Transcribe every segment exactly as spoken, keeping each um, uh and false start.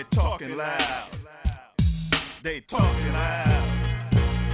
talking loud. They talking loud.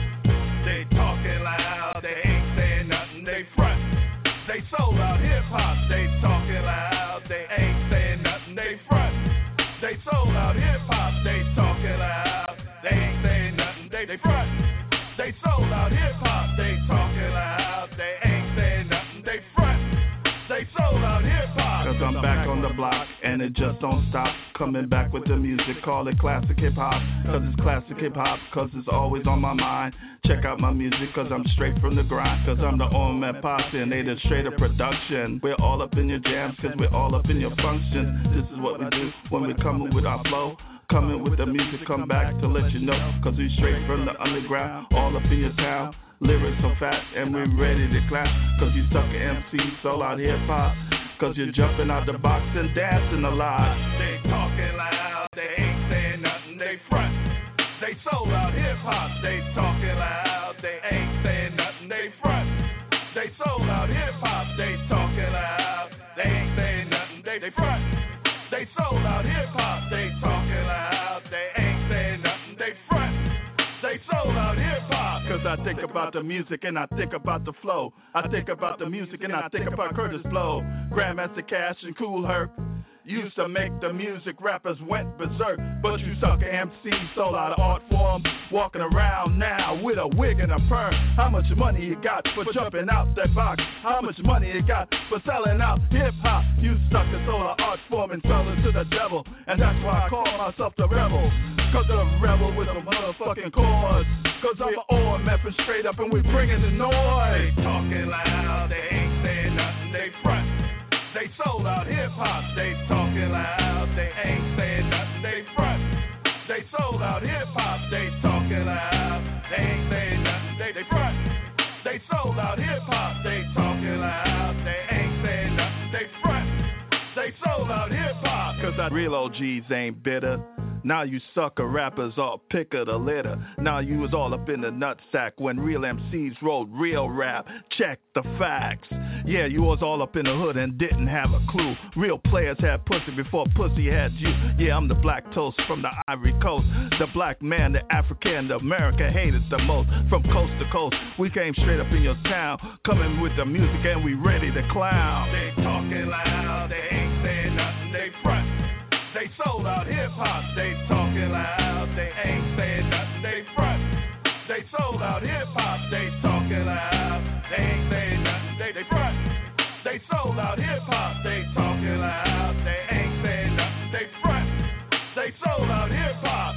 They talking loud. They ain't saying nothing. They front. They sold out hip hop. They talking loud. They ain't saying nothing. They front. They sold out hip hop. They talking loud. They ain't saying nothing. They they front. They sold out hip hop. They talking loud. They ain't saying nothing. They front. They sold out hip hop. Cause I'm back on the block and it just don't stop. Coming back with the music, call it classic hip hop. Cause it's classic hip hop, cause it's always on my mind. Check out my music, cause I'm straight from the grind. Cause I'm the Omet Posse and they the straight up production. We're all up in your jams, cause we're all up in your functions. This is what we do when we're coming with our flow. Coming with the music, come back to let you know. Cause we straight from the underground, all up in your town. Lyrics so fast and we're ready to clap. Cause you sucker M Cs, sold out hip hop. Cause you're jumping out the box and dancing a lot. They talking loud, they ain't saying nothing, they front. They sold out hip hop, they talking loud, they ain't saying nothing, they front. They sold out hip hop, they talking loud, they ain't saying nothing, they, they front. They sold out hip hop, they talking loud, they ain't saying nothing, they front. They sold out hip hop. Cause I think about the music and I think about the flow. I think about the music and I think about Curtis Blow, Grandmaster Cash and Kool Herc. Used to make the music, rappers went berserk. But you sucker M Cs sold out of art form. Walking around now with a wig and a perm. How much money you got for jumping out that box? How much money you got for selling out hip hop? You suckers sold out art form and selling to the devil. And that's why I call myself the rebel. Cause I'm a rebel with a motherfucking cause. Cause I'm an O M F and straight up and we bringing the noise. They talking loud, they ain't saying nothing, they front. They sold out hip hop, they talking loud, they ain't saying nothing, they front. They sold out hip hop, they talking loud, they ain't saying nothing, they, they front. They sold out hip hop, they talking loud, they ain't saying nothing, they front. They sold out hip hop. Cause I real O Gs ain't bitter. Now you sucker rappers all pick of the litter. Now you was all up in the nutsack when real M Cs wrote real rap. Check the facts. Yeah, you was all up in the hood and didn't have a clue. Real players had pussy before pussy had you. Yeah, I'm the black toast from the Ivory Coast. The black man, the African, the America hated the most. From coast to coast, we came straight up in your town. Coming with the music and we ready to clown. They talking loud, they ain't saying nothing, they front. They sold out hip hop, they talking loud, they ain't saying nothing, they front. They sold out hip hop, they talking loud, they ain't saying nothing, they, they front. They sold out hip hop, they talking loud, they ain't saying nothing, they front. They sold out hip hop.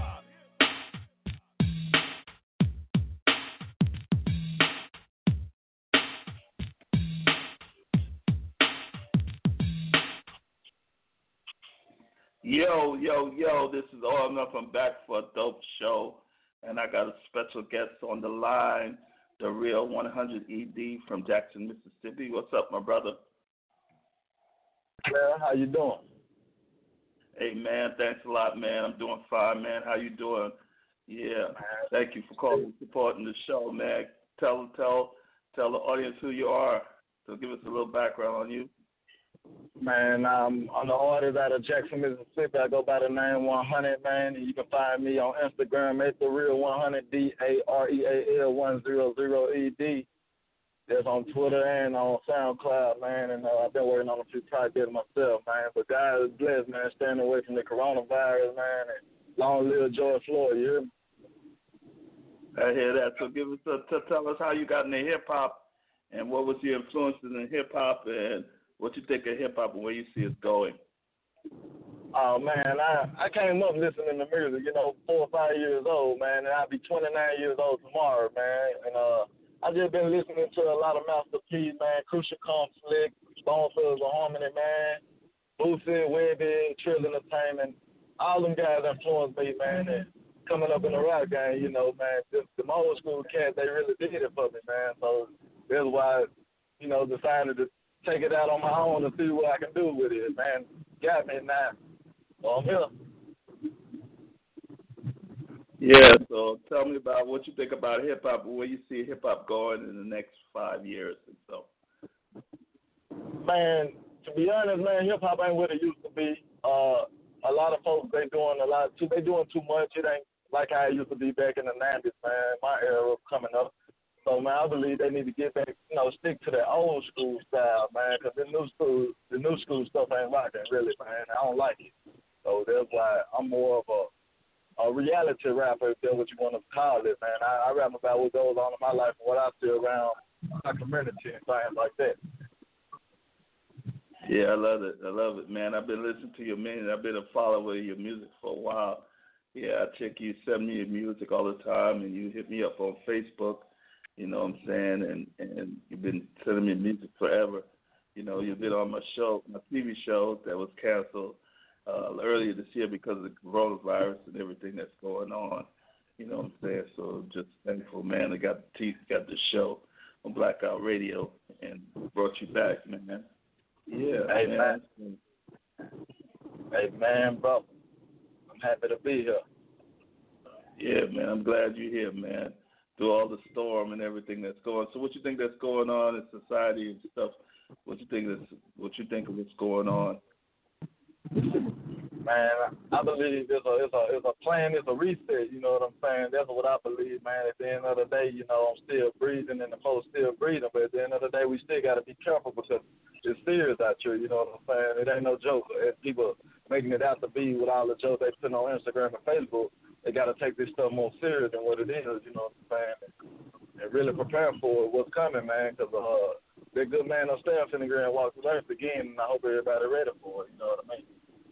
Yo, yo, yo, this is All Enough. I'm back for a dope show, and I got a special guest on the line, the real one hundred E D from Jackson, Mississippi. What's up, my brother? Man, how you doing? Hey, man, thanks a lot, man. I'm doing fine, man. How you doing? Yeah, thank you for calling and supporting the show, man. Tell, tell, tell the audience who you are. So give us a little background on you. Man, um, I'm the artist out of Jackson, Mississippi. I go by the name one hundred, man, and you can find me on Instagram at the real one hundred, D A R E A L one hundred E D. That's on Twitter and on SoundCloud, man, and uh, I've been working on a few projects myself, man. But God is blessed, man, staying away from the coronavirus, man, and long live George Floyd, you hear me? I hear that. So give us a, t- tell us how you got into hip-hop and what was your influences in hip-hop and what you think of hip-hop and where you see it going? Oh, man, I, I came up listening to music, you know, four or five years old, man, and I'll be twenty-nine years old tomorrow, man. And uh, I've just been listening to a lot of Master P, man, Crucial Conflict, Bone Thugs and Harmony, man, Boosie, Webby, Trill Entertainment. All them guys influenced me, man, and coming up in the rap game, you know, man, just the old school cats, they really did it for me, man. So that's why, you know, decided to take it out on my own and see what I can do with it, man. Got me now. So I'm here. Yeah, so tell me about what you think about hip-hop and where you see hip-hop going in the next five years and so. Man, to be honest, man, hip-hop ain't what it used to be. Uh, a a lot of folks they doing a lot too. They doing too much. It ain't like how it used to be back in the nineties, man. My era coming up. So man, I believe they need to get back, you know, stick to their old school style, man. Because the new school, the new school stuff ain't rocking really, man. I don't like it. So that's why I'm more of a a reality rapper, if that's what you want to call it, man. I, I rap about what goes on in my life and what I see around my community and things like that. Yeah, I love it. I love it, man. I've been listening to your music. I've been a follower of your music for a while. Yeah, I check you, send me your music all the time, and you hit me up on Facebook, you know what I'm saying, and, and you've been sending me music forever. You know, you've been on my show, my T V show that was canceled Uh, earlier this year because of the coronavirus and everything that's going on. You know what I'm saying? So just thankful, man. I got the teeth, got the show on Blackout Radio and brought you back, man. Yeah, hey, man. man. Hey, man, bro. I'm happy to be here. Yeah, man. I'm glad you're here, man. Through all the storm and everything that's going. So what you think that's going on in society and stuff? What you think that's, what you think of what's going on? Man, I believe it's a it's a it's a plan, it's a reset. You know what I'm saying? That's what I believe, man. At the end of the day, you know, I'm still breathing and the folks still breathing, but at the end of the day, we still got to be careful because it's serious out here. You know what I'm saying? It ain't no joke. If people making it out to be with all the jokes they put on Instagram and Facebook, they got to take this stuff more serious than what it is. You know what I'm saying? And really prepare for what's coming, man. Because uh, that good man upstairs finna go and walk the earth again, and I hope everybody ready for it. You know what I mean?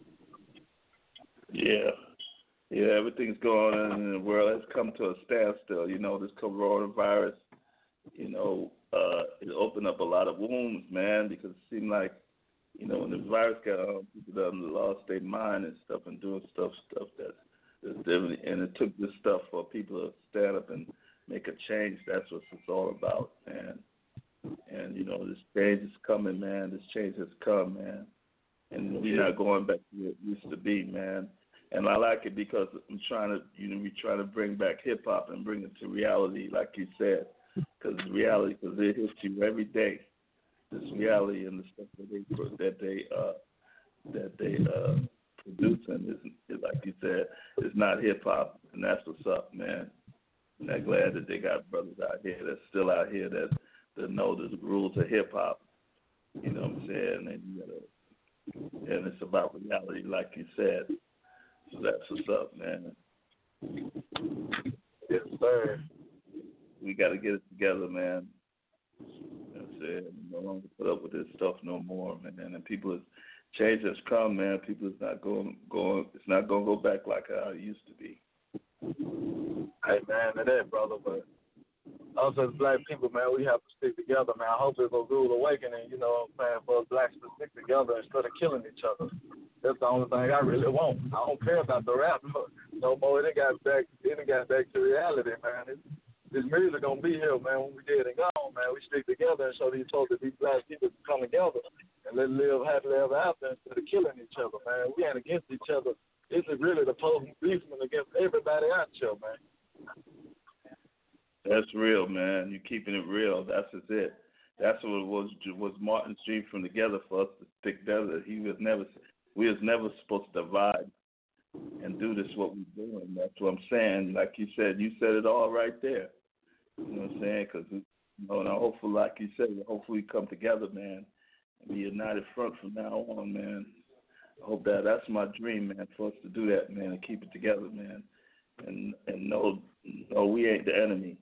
Yeah. Yeah, everything's going on in the world has come to a standstill. You know, this coronavirus, you know, uh, it opened up a lot of wounds, man, because it seemed like, you know, when the virus got on, people done lost their mind and stuff and doing stuff, stuff that's, that's different. And it took this stuff for people to stand up and make a change. That's what it's all about, man. And, you know, this change is coming, man. This change has come, man. And we're not going back to where it used to be, man. And I like it because I'm trying to, you know, we're trying to bring back hip hop and bring it to reality, like you said, because it's reality, because it hits you every day. This reality and the stuff that they that they uh, that they uh, producing is, is, like you said, is not hip hop, and that's what's up, man. And I'm glad that they got brothers out here that's still out here that that know the rules of hip hop. You know what I'm saying? And you gotta, and it's about reality, like you said. So that's what's up, man. Yes, sir. We got to get it together, man. That's it. No longer put up with this stuff no more, man. And people, is, change has come, man. People is not going, going. It's not going to go back like how it used to be. Hey, man, to that, brother. But us as black people, man, we have to stick together, man. I hope it's a rude awakening, you know what I'm saying, for us blacks to stick together instead of killing each other. That's the only thing I really want. I don't care about the rap no more. It got back, it got back to reality, man. It's, this music gonna be here, man. When we dead and gone, man, we stick together and show these folks that these black people can come together and let live happily ever after instead of killing each other, man. We ain't against each other. This is really the policeman against everybody out here, man. That's real, man. You're keeping it real. That's just it. That's what it was was Martin's dream from together for us to stick together. He was never. We was never supposed to divide and do this what we're doing. That's what I'm saying. Like you said, you said it all right there. You know what I'm saying? Because, you know, and I hopefully, like you said, hopefully we come together, man, and be a united front from now on, man. I hope that that's my dream, man, for us to do that, man, and keep it together, man, and and know, know we ain't the enemy.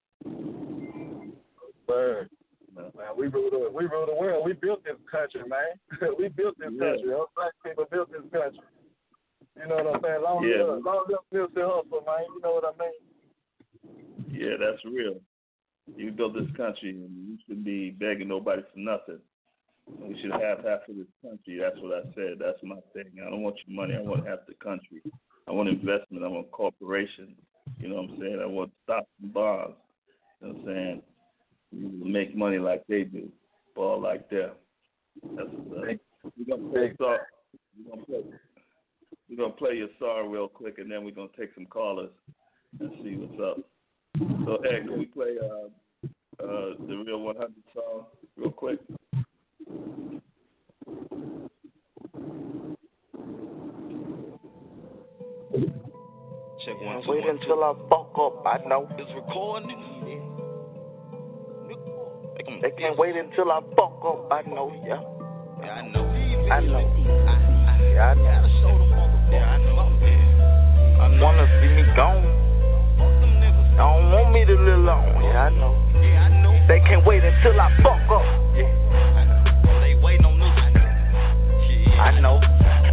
Bird. Man, we rule the we rule the world. We built this country, man. we built this yeah. country. Us black people built this country. You know what I'm saying? Long yeah. live, long live Nipsey Hussle, man. You know what I mean? Yeah, that's real. You built this country, and you shouldn't be begging nobody for nothing. We should have half of this country. That's what I said. That's my thing. I don't want your money. I want half the country. I want investment. I want corporations. You know what I'm saying? I want stocks and bonds. You know what I'm saying? You make money like they do, ball like that. That's what's up. We're gonna play song. We're gonna play. We're gonna play your song real quick, and then we're gonna take some callers and see what's up. So, hey, can we play uh, uh, the Real one hundred song real quick? Check one, Can't two, wait one, until two. I fuck up, I know. It's recording. They can't wait until I fuck up, I know, yeah. Yeah, I know. I know. I, I, Yeah, I know. yeah, I know. I wanna see me gone. They don't want me to live long, yeah, I know. Yeah, I know. They can't wait until I fuck up, yeah. I know. They waiting on this. Yeah, I know.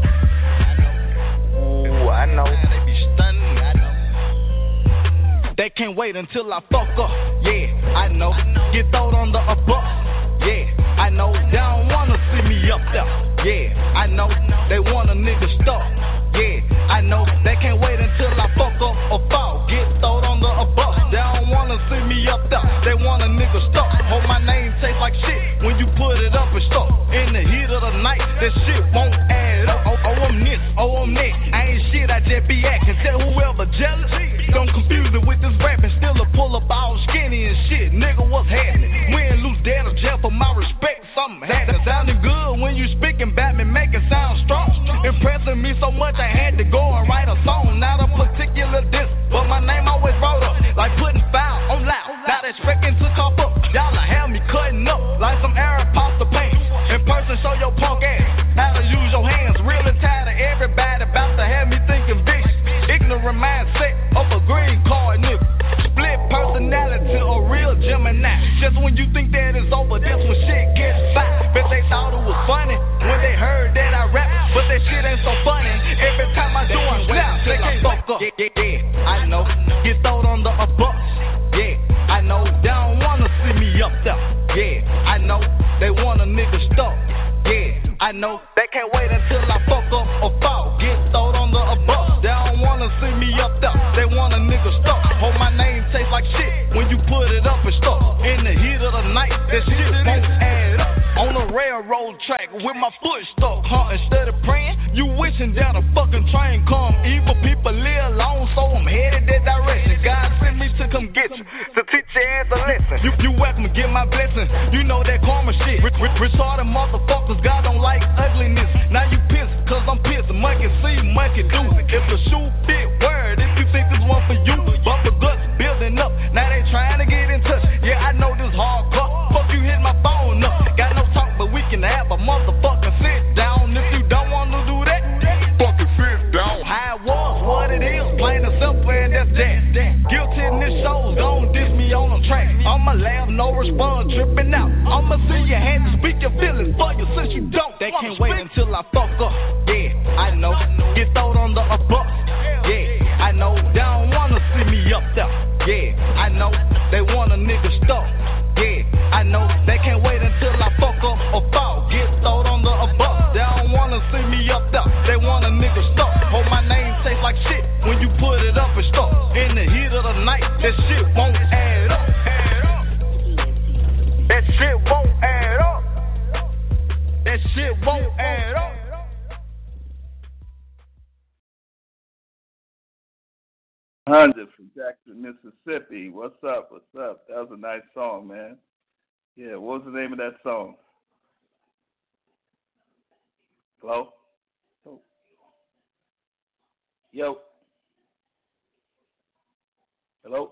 Ooh, I know. they be stunning. I know. They can't wait until I fuck up. Yeah, I know. Get thrown under a bus. Yeah, I know. They don't wanna see me up there. Yeah, I know. They want a nigga stuck. Yeah, I know. They can't wait until I fuck up or fall. Get thrown under a bus. They don't wanna see me up there. They want a nigga stuck. Hope my name tastes like shit when you put it up and stuck. In the heat of the night, that shit won't add up. Oh, oh I'm this, oh, I'm that. I ain't shit, I just be acting. Tell whoever jealous, don't confuse it with this rapping. Still a pull up all skinny and shit. Nigga, what's happening? Win, lose, dead, or jail for my respect. Something happening. Sounding good when you speaking about me, make it sound strong. Impressing me so much I had to go and write a song. Not a particular disc, but my name always wrote up. Like putting foul on loud. Not expecting to cop up. Y'all have me cutting up like some Arab pasta paint. In person, show your punk ass how to use your hands. Really tired of everybody about to have me thinking big. Ignorant mindset of a green card nigga. Split personality, a real Gemini. Just when you think that it's over, this when shit gets by. Bet they thought it was funny when they heard that I rap, but that shit ain't so funny. Every time I do, I snap. They can't fuck up. Yeah, yeah, yeah, I know. Get thrown under a bus. Yeah, I know. They don't wanna see me up there. Yeah, I know. They want a nigga stuck. Yeah, I know. They can't wait until I fuck up or fall. Get thrown under a bus. They don't wanna see me up there. They want a nigga stuck. Hope my name tastes like shit when you put it up and stuck. In the heat of the night, that shit won't add up. On a railroad track with my foot stuck, huh? Instead of praying, you wishing that a fucking train come. Evil people live long, so I'm headed that direction. God sent me to come get you, to teach your ass a lesson. You, you welcome, get my blessing. You know that karma shit. R- r- retarded motherfuckers, God don't like ugliness. Now you pissed, cause I'm pissed. Monkey see, monkey do. If the shoe fit, word. If you think this one for you, but the guts building up. Now they trying to get in touch. Yeah, I know this hardcore. Fuck you, hit my phone up. Got no talk, but we can have a motherfucking sit down. If you don't wanna do that, fucking sit down. How it was, what it is, plain and simple, and that's that. Guilty in this show, don't diss me on the track. I'ma laugh, no response, tripping out. I'ma see you had to speak your feelings for you since you don't. They can't wait until I fuck up. Yeah, I know. Get thrown under a bus. Yeah, I know. They don't wanna see me up there. Yeah, I know. They want a nigga stuck. Yeah, I know. They can't wait until I fuck up or fall. Get thrown under a bus. They don't wanna see me up there. They want a nigga stuck. Hope my name tastes like shit when you put it up and stuck. In the heat of the night, that shit won't add up. That shit won't add up. That shit won't add up. Hundred from Jackson, Mississippi. What's up? What's up? That was a nice song, man. Yeah, what was the name of that song? Hello? Oh. Yo. Hello?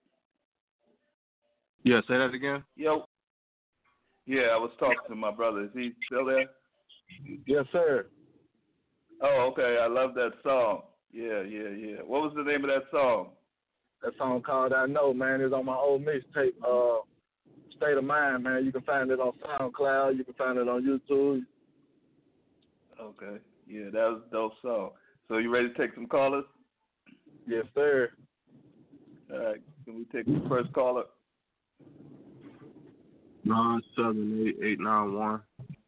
Yeah, say that again. Yo. Yeah, I was talking to my brother. Is he still there? Yes, sir. Oh, okay. I love that song. Yeah, yeah, yeah. What was the name of that song? That song called I Know, man, is on my old mixtape, uh, State of Mind, man. You can find it on SoundCloud. You can find it on YouTube. Okay. Yeah, that was a dope song. So you ready to take some callers? Yes, sir. All right. Can we take the first caller? Nine seven eight eight nine one.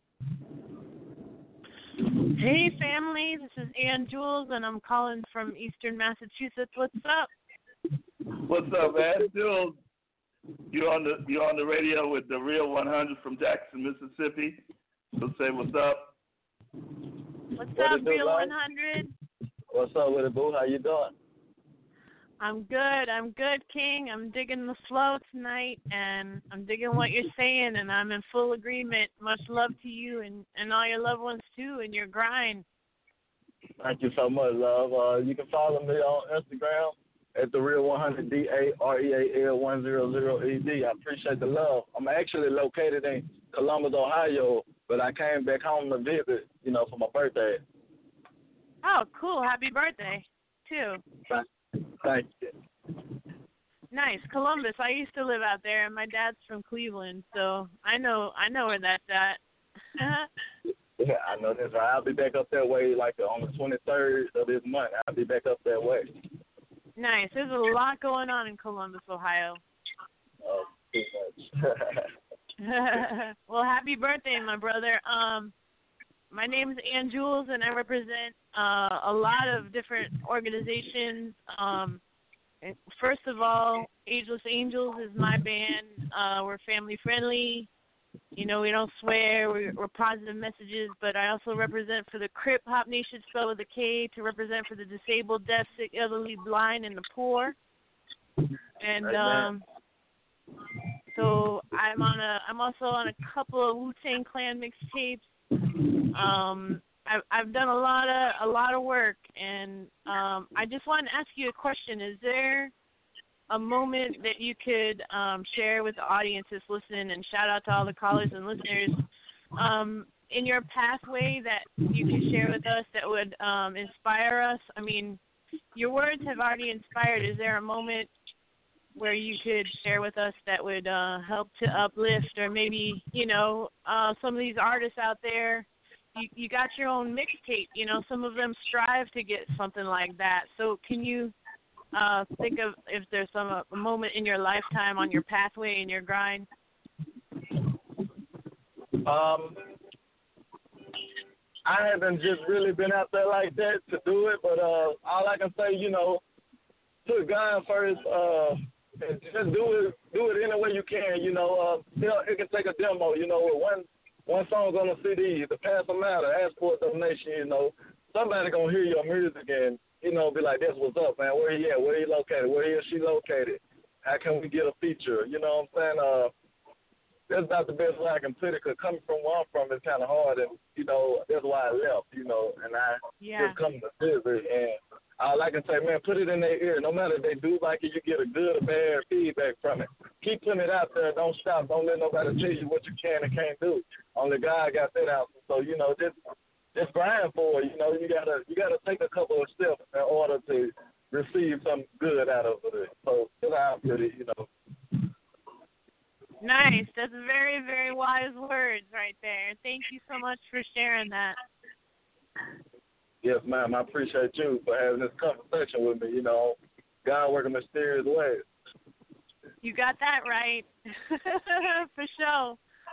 Hey, family. This is Ann Jules, and I'm calling from Eastern Massachusetts. What's up? What's up, man? Jules, you're on the you're on the radio with the Real one hundred from Jackson, Mississippi. So say what's up. What's what up, Real one hundred? What's up with it, boo? How you doing? I'm good. I'm good, King. I'm digging the flow tonight, and I'm digging what you're saying, and I'm in full agreement. Much love to you and, and all your loved ones, too, and your grind. Thank you so much, love. Uh, you can follow me on Instagram at the real one hundred D A R E A L one hundred E D. I appreciate the love. I'm actually located in Columbus, Ohio, but I came back home to visit, you know, for my birthday. Oh, cool. Happy birthday, too. Thank you. Nice. Columbus. I used to live out there, and my dad's from Cleveland, so I know I know where that's at. Yeah, I know this. I'll be back up that way like on the twenty-third of this month. I'll be back up that way. Nice. There's a lot going on in Columbus, Ohio. Oh, too much. Well, happy birthday, my brother. Um, my name is Ann Jules, and I represent uh, a lot of different organizations. Um, first of all, Ageless Angels is my band. Uh, we're family friendly. You know, we don't swear. We're, we're positive messages. But I also represent for the Crip Hop Nation, spelled with a K, to represent for the disabled, deaf, sick, elderly, blind, and the poor. And um, so I'm on a. I'm also on a couple of Wu-Tang Clan mixtapes. Um, I've I've done a lot of a lot of work, and um, I just wanted to ask you a question. Is there a moment that you could um, share with the audience that's listening, and shout out to all the callers and listeners, um, in your pathway that you could share with us that would um, inspire us? I mean, your words have already inspired. Is there a moment where you could share with us that would uh, help to uplift, or maybe, you know, uh, some of these artists out there, you, you got your own mixtape, you know, some of them strive to get something like that. So can you uh, think of if there's some a moment in your lifetime on your pathway in your grind? Um, I haven't just really been out there like that to do it, but uh, all I can say, you know, put God first. Uh, and just do it, do it any way you can. You know, uh, you know, it can take a demo. You know, with one one song on a C D, the pass them out, or ask for a donation. You know, somebody gonna hear your music and you know be like, "That's what's up, man. Where he at? Where he located? Where he or she located? How can we get a feature?" You know what I'm saying? Uh, that's about the best way I can put it. Cause coming from where I'm from, it's kind of hard, and you know that's why I left. You know, and I yeah. just come to visit and. All I can say, man, put it in their ear. No matter if they do like it, you get a good or bad feedback from it. Keep putting it out there. Don't stop. Don't let nobody tell you what you can and can't do. Only God got that out. So, you know, just just grind for it. You know, you gotta you gotta take a couple of steps in order to receive something good out of it. So that's how I put it, you know. Nice. That's very, very wise words right there. Thank you so much for sharing that. Yes, ma'am. I appreciate you for having this conversation with me. You know, God working mysterious ways. You got that right. For sure.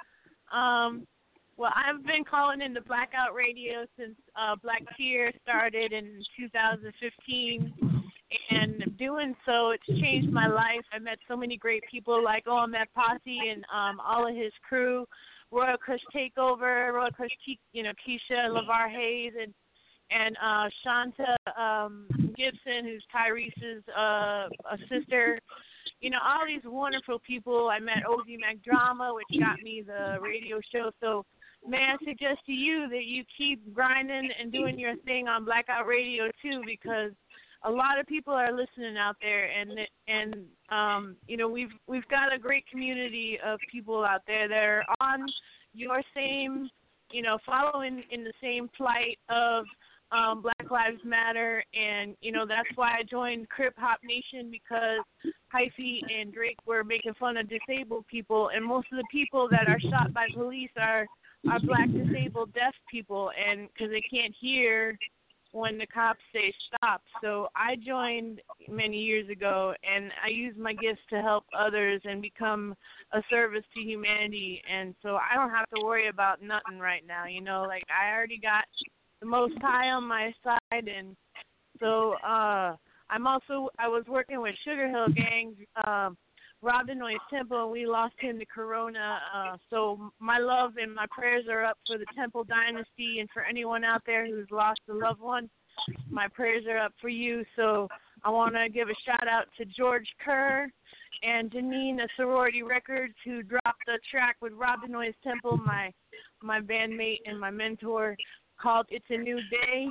Um, well, I've been calling into Blackout Radio since uh, Black Tear started in two thousand fifteen. And doing so, it's changed my life. I met so many great people like Oh Matt Posse and um, all of his crew, Royal Kush Takeover, Royal Kush, you know, Keisha, LeVar Hayes, and and uh, Shanta um, Gibson, who's Tyrese's uh, a sister. You know, all these wonderful people. I met Ozzy McDrama, which got me the radio show. So may I suggest to you that you keep grinding and doing your thing on Blackout Radio, too, because a lot of people are listening out there, and and um, you know, we've we've got a great community of people out there that are on your same, you know, following in the same plight of um, Black Lives Matter, and you know that's why I joined Crip Hop Nation, because Hyphy and Drake were making fun of disabled people, and most of the people that are shot by police are are Black disabled deaf people, and because they can't hear when the cops say stop. So I joined many years ago, and I use my gifts to help others and become a service to humanity. And so I don't have to worry about nothing right now. You know, like I already got the Most High on my side. And so uh, I'm also, I was working with Sugar Hill Gang, um, Rob the Noise Temple, and we lost him to Corona. Uh, so my love and my prayers are up for the Temple Dynasty, and for anyone out there who's lost a loved one, my prayers are up for you. So I want to give a shout out to George Kerr and Janine of Sorority Records, who dropped a track with Rob the Noise Temple, my my bandmate and my mentor, called It's a New Day.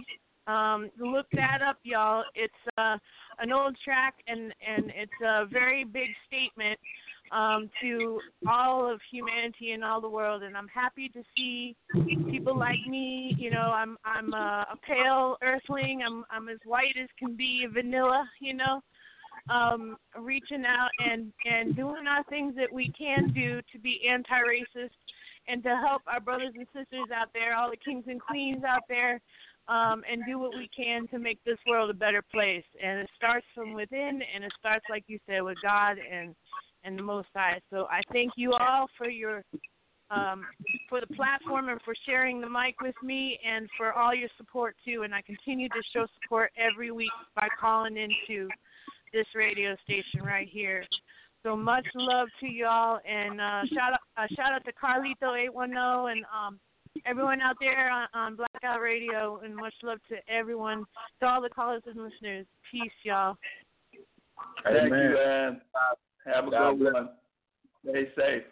Um, look that up, y'all. It's uh, an old track, and, and it's a very big statement um, to all of humanity and all the world. And I'm happy to see people like me. You know, I'm I'm a, a pale earthling. I'm I'm as white as can be, vanilla. You know, um, reaching out and and doing our things that we can do to be anti-racist and to help our brothers and sisters out there, all the kings and queens out there. Um, and do what we can to make this world a better place. And it starts from within, and it starts, like you said, with God and, and the Most High. So I thank you all for your um, for the platform and for sharing the mic with me and for all your support, too. And I continue to show support every week by calling into this radio station right here. So much love to y'all, and uh, shout out uh, shout out to Carlito eight one zero and um, everyone out there on, on Blackout Radio, and much love to everyone, to all the callers and listeners. Peace, y'all. Thank Amen. you, man. Have a God good bless. one. Stay safe.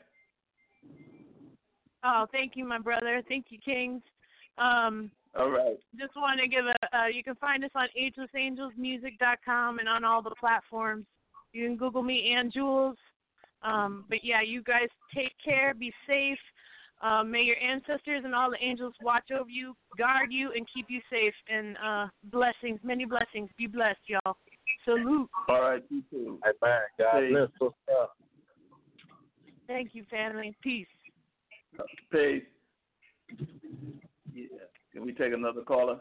Oh, thank you, my brother. Thank you, Kings. Um, All right. just want to give a, uh, you can find us on ageless angels music dot com and on all the platforms. You can Google me, Ann Jules. Um, but, yeah, you guys take care. Be safe. Uh, may your ancestors and all the angels watch over you, guard you, and keep you safe. And uh, blessings, many blessings. Be blessed, y'all. Salute. All right, you too. Amen. God Peace. bless. What's up? Thank you, family. Peace. Peace. Yeah. Can we take another caller?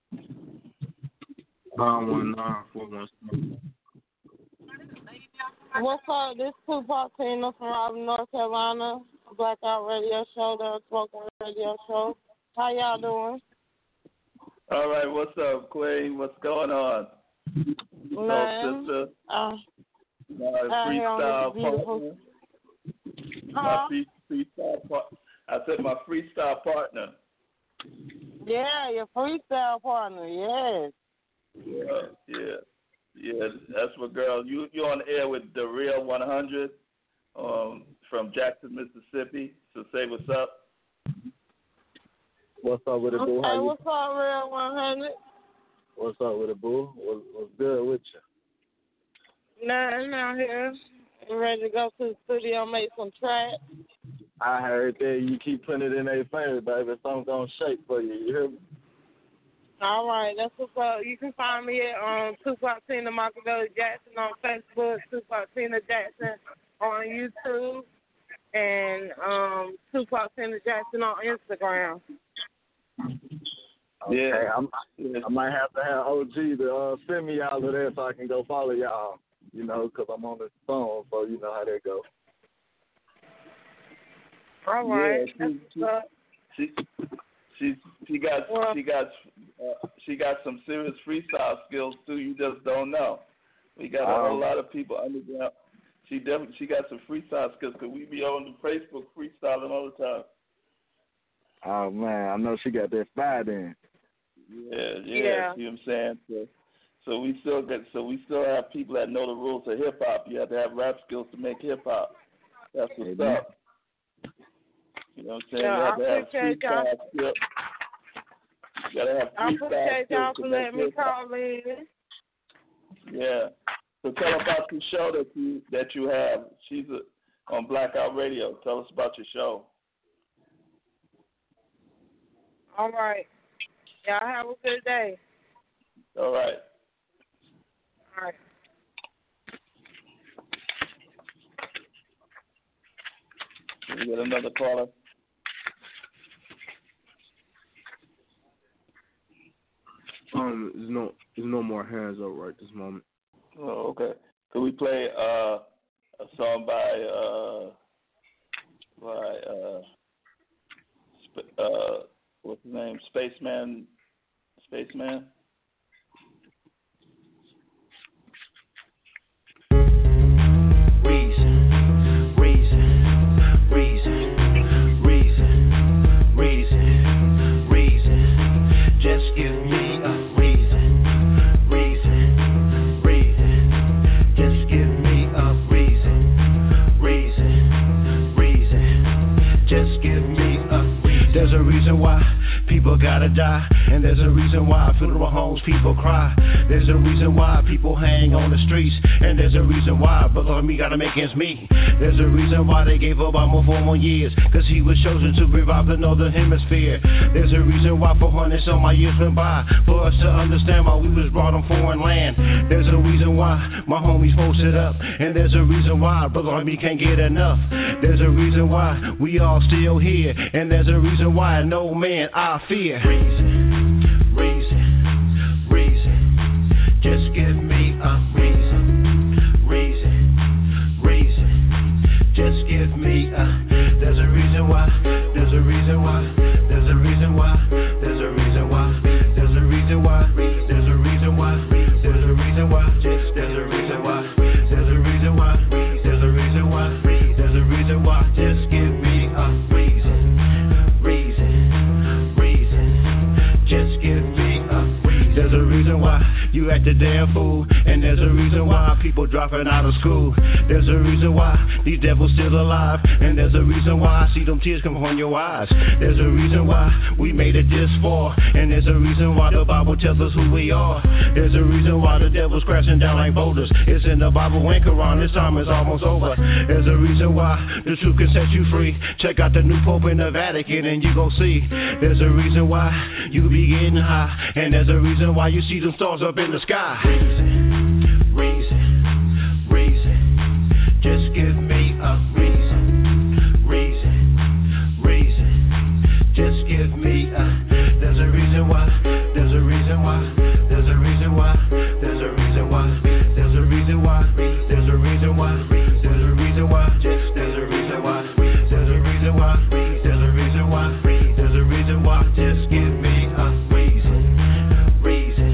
nine one nine four one seven. What's up? This is Tupac Tina from Raleigh, North Carolina. Blackout Radio Show, the Spoken Radio Show. How y'all doing? All right, what's up, Queen? What's going on? Man, sister. uh, My out here on freestyle this beautiful. partner. Huh? My free, freestyle partner. I said my freestyle partner. Yeah, your freestyle partner, yes. Yeah, yeah, yeah. That's what, girl. You you on the air with the Real one hundred, um, from Jackson, Mississippi. So say what's up. What's up with it, boo? Hey, How you? what's up, Real one hundred? What's up with it, boo? What's, what's good with you? Nothing out here. You ready to go to the studio and make some tracks? I heard that you keep putting it in their face, baby. Something's gonna shake for you. You hear me? All right, that's what's up. You can find me at um, Tupac Tina Machiavelli Jackson on Facebook, Tupac Tina Jackson on YouTube, and um, Tupac Tina Jackson on Instagram. Okay, Yeah. I'm, I might have to have O G to uh, send me all of that so I can go follow y'all, you know, because I'm on this phone, so you know how that goes. All right, Yeah, that's she, what's up. she, she, she got, Well- she got, uh, she got some serious freestyle skills too. You just don't know. We got a whole Um, lot of people underground. She definitely, she got some freestyle skills because we be on the Facebook freestyling all the time. Oh man, I know she got that fire then. Yeah, yeah. Yeah. See what I'm saying? So, so we still get, so we still have people that know the rules of hip hop. You have to have rap skills to make hip hop. That's what's Amen. up. You know what I'm saying? Yeah, you have I to have appreciate y'all. freestyle skills. You gotta have I freestyle appreciate skills y'all to for make letting me hip hop. call in. Yeah. So tell about the show that you that you have. She's a, on Blackout Radio. Tell us about your show. All right. Y'all have a good day. All right. All right. Can we get another caller? Um, there's no, there's no more hands up right this moment. Oh, okay. Can we play uh, a song by uh, by uh, sp- uh, what's his name? Spaceman. Spaceman. Reason, reason, reason, reason, reason, reason. Just give me a reason, reason, reason. Just give me a reason, reason, reason. Just give me a reason. There's a reason why people gotta die. And there's a reason why funeral homes people cry. There's a reason why people hang on the streets. And there's a reason why brother and me gotta make ends meet. There's a reason why they gave Obama four more years, cause he was chosen to revive the northern hemisphere. There's a reason why four hundred some odd years went by, for us to understand why we was brought on foreign land. There's a reason why my homies posted up. And there's a reason why brother and me can't get enough. There's a reason why we all still here. And there's a reason why no man I fear. Reason, reason, reason. Just give me a reason. Reason, reason. Just give me a. There's a reason why. There's a reason why. There's a reason why. There's a reason why. There's a reason why. There's a reason why. There's a reason why. There's a reason why. There's a reason why. There's a reason why. There's a reason why. Just give me a reason. Reason. Reason. Just give me a reason. There's a reason why you act a damn fool. And there's a reason why people dropping out of school. There's a reason why these devils still alive. And there's a reason why I see them tears come from your eyes. There's a reason why we made it this far. And there's a reason why the Bible tells us who we are. There's a reason why the devil's crashing down like boulders. It's in the Bible and Quran, this time is almost over. There's a reason why the truth can set you free. Check out the new Pope in the Vatican and you gon' see. There's a reason why you be getting high. And there's a reason why you see them stars up in the sky. Reason, reason, reason. Just give me a reason. Reason, reason. Just give me a. There's a reason why. There's a reason why. There's a reason why. There's a reason why. There's a reason why. There's a reason why. There's a reason why. There's a reason why. There's a reason why. There's a reason why. There's a reason why. Just give me a reason. Reason.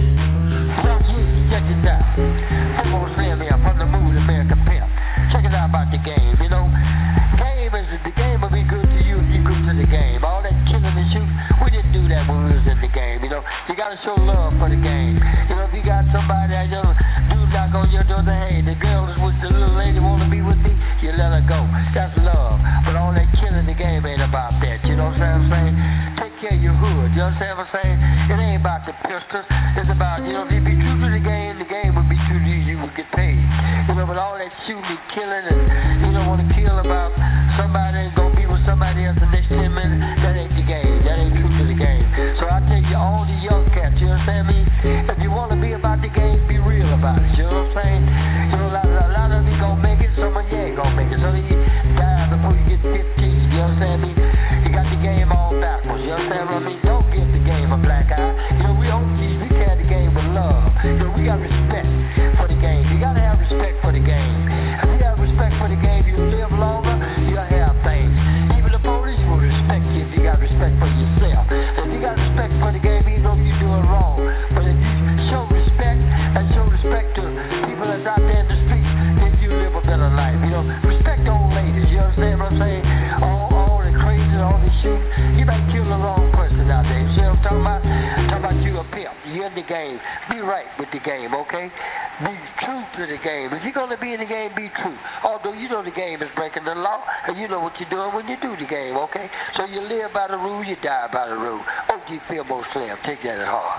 Check it out. Football slam here from the Mood America Pimp. Check it out about the game. You know, game is the game will be good to you if you good to the game. All that killing and shooting, we didn't do that when we was in the game. You know, you gotta show love for the game. You know, if you got somebody that you know, dude knock on your door, say, hey, the girl is with the little lady wanna be with me, you let her go. That's love. But all that killing the game ain't about that. You know what I'm saying? Take care of your hood. You understand what I'm saying? It ain't about the pistols. It's about, you know, if you be true to the game, the game would be true to you. You would get paid. You know, but all that shooting and killing and you don't want to kill about somebody ain't gonna be with somebody else the next ten minutes, that ain't the game. That ain't true to the game. So I tell you, all the young cats, you understand me? If you want to be about the game, be real about it. You know what I'm saying? You know, a lot, a lot of you gonna make it, some of you ain't gonna make it. So you die before you get fifteen. You understand me? You got the game all backwards. You understand what I mean? Don't give the game a black eye. You know, we O Gs, we carry the game with love. You know, we got respect for the game. You gotta have respect for the game. If you have respect for the game, you live longer, you'll have things. Even the police will respect you if you got respect for yourself. If you got respect for the game, even though you're doing wrong. But if you show respect and show respect to people that's out there in the streets, then you live a better life. You know, respect old ladies. You understand what I'm saying? All, all the crazy, all the shooting. You might kill the wrong person out there. You see what I'm talking about? I'm talking about you a pimp. You're in the game. Be right with the game, okay? Be true to the game. If you're going to be in the game, be true. Although you know the game is breaking the law, and you know what you're doing when you do the game, okay? So you live by the rule, you die by the rule. O G Fillmore Slam. Take that at heart.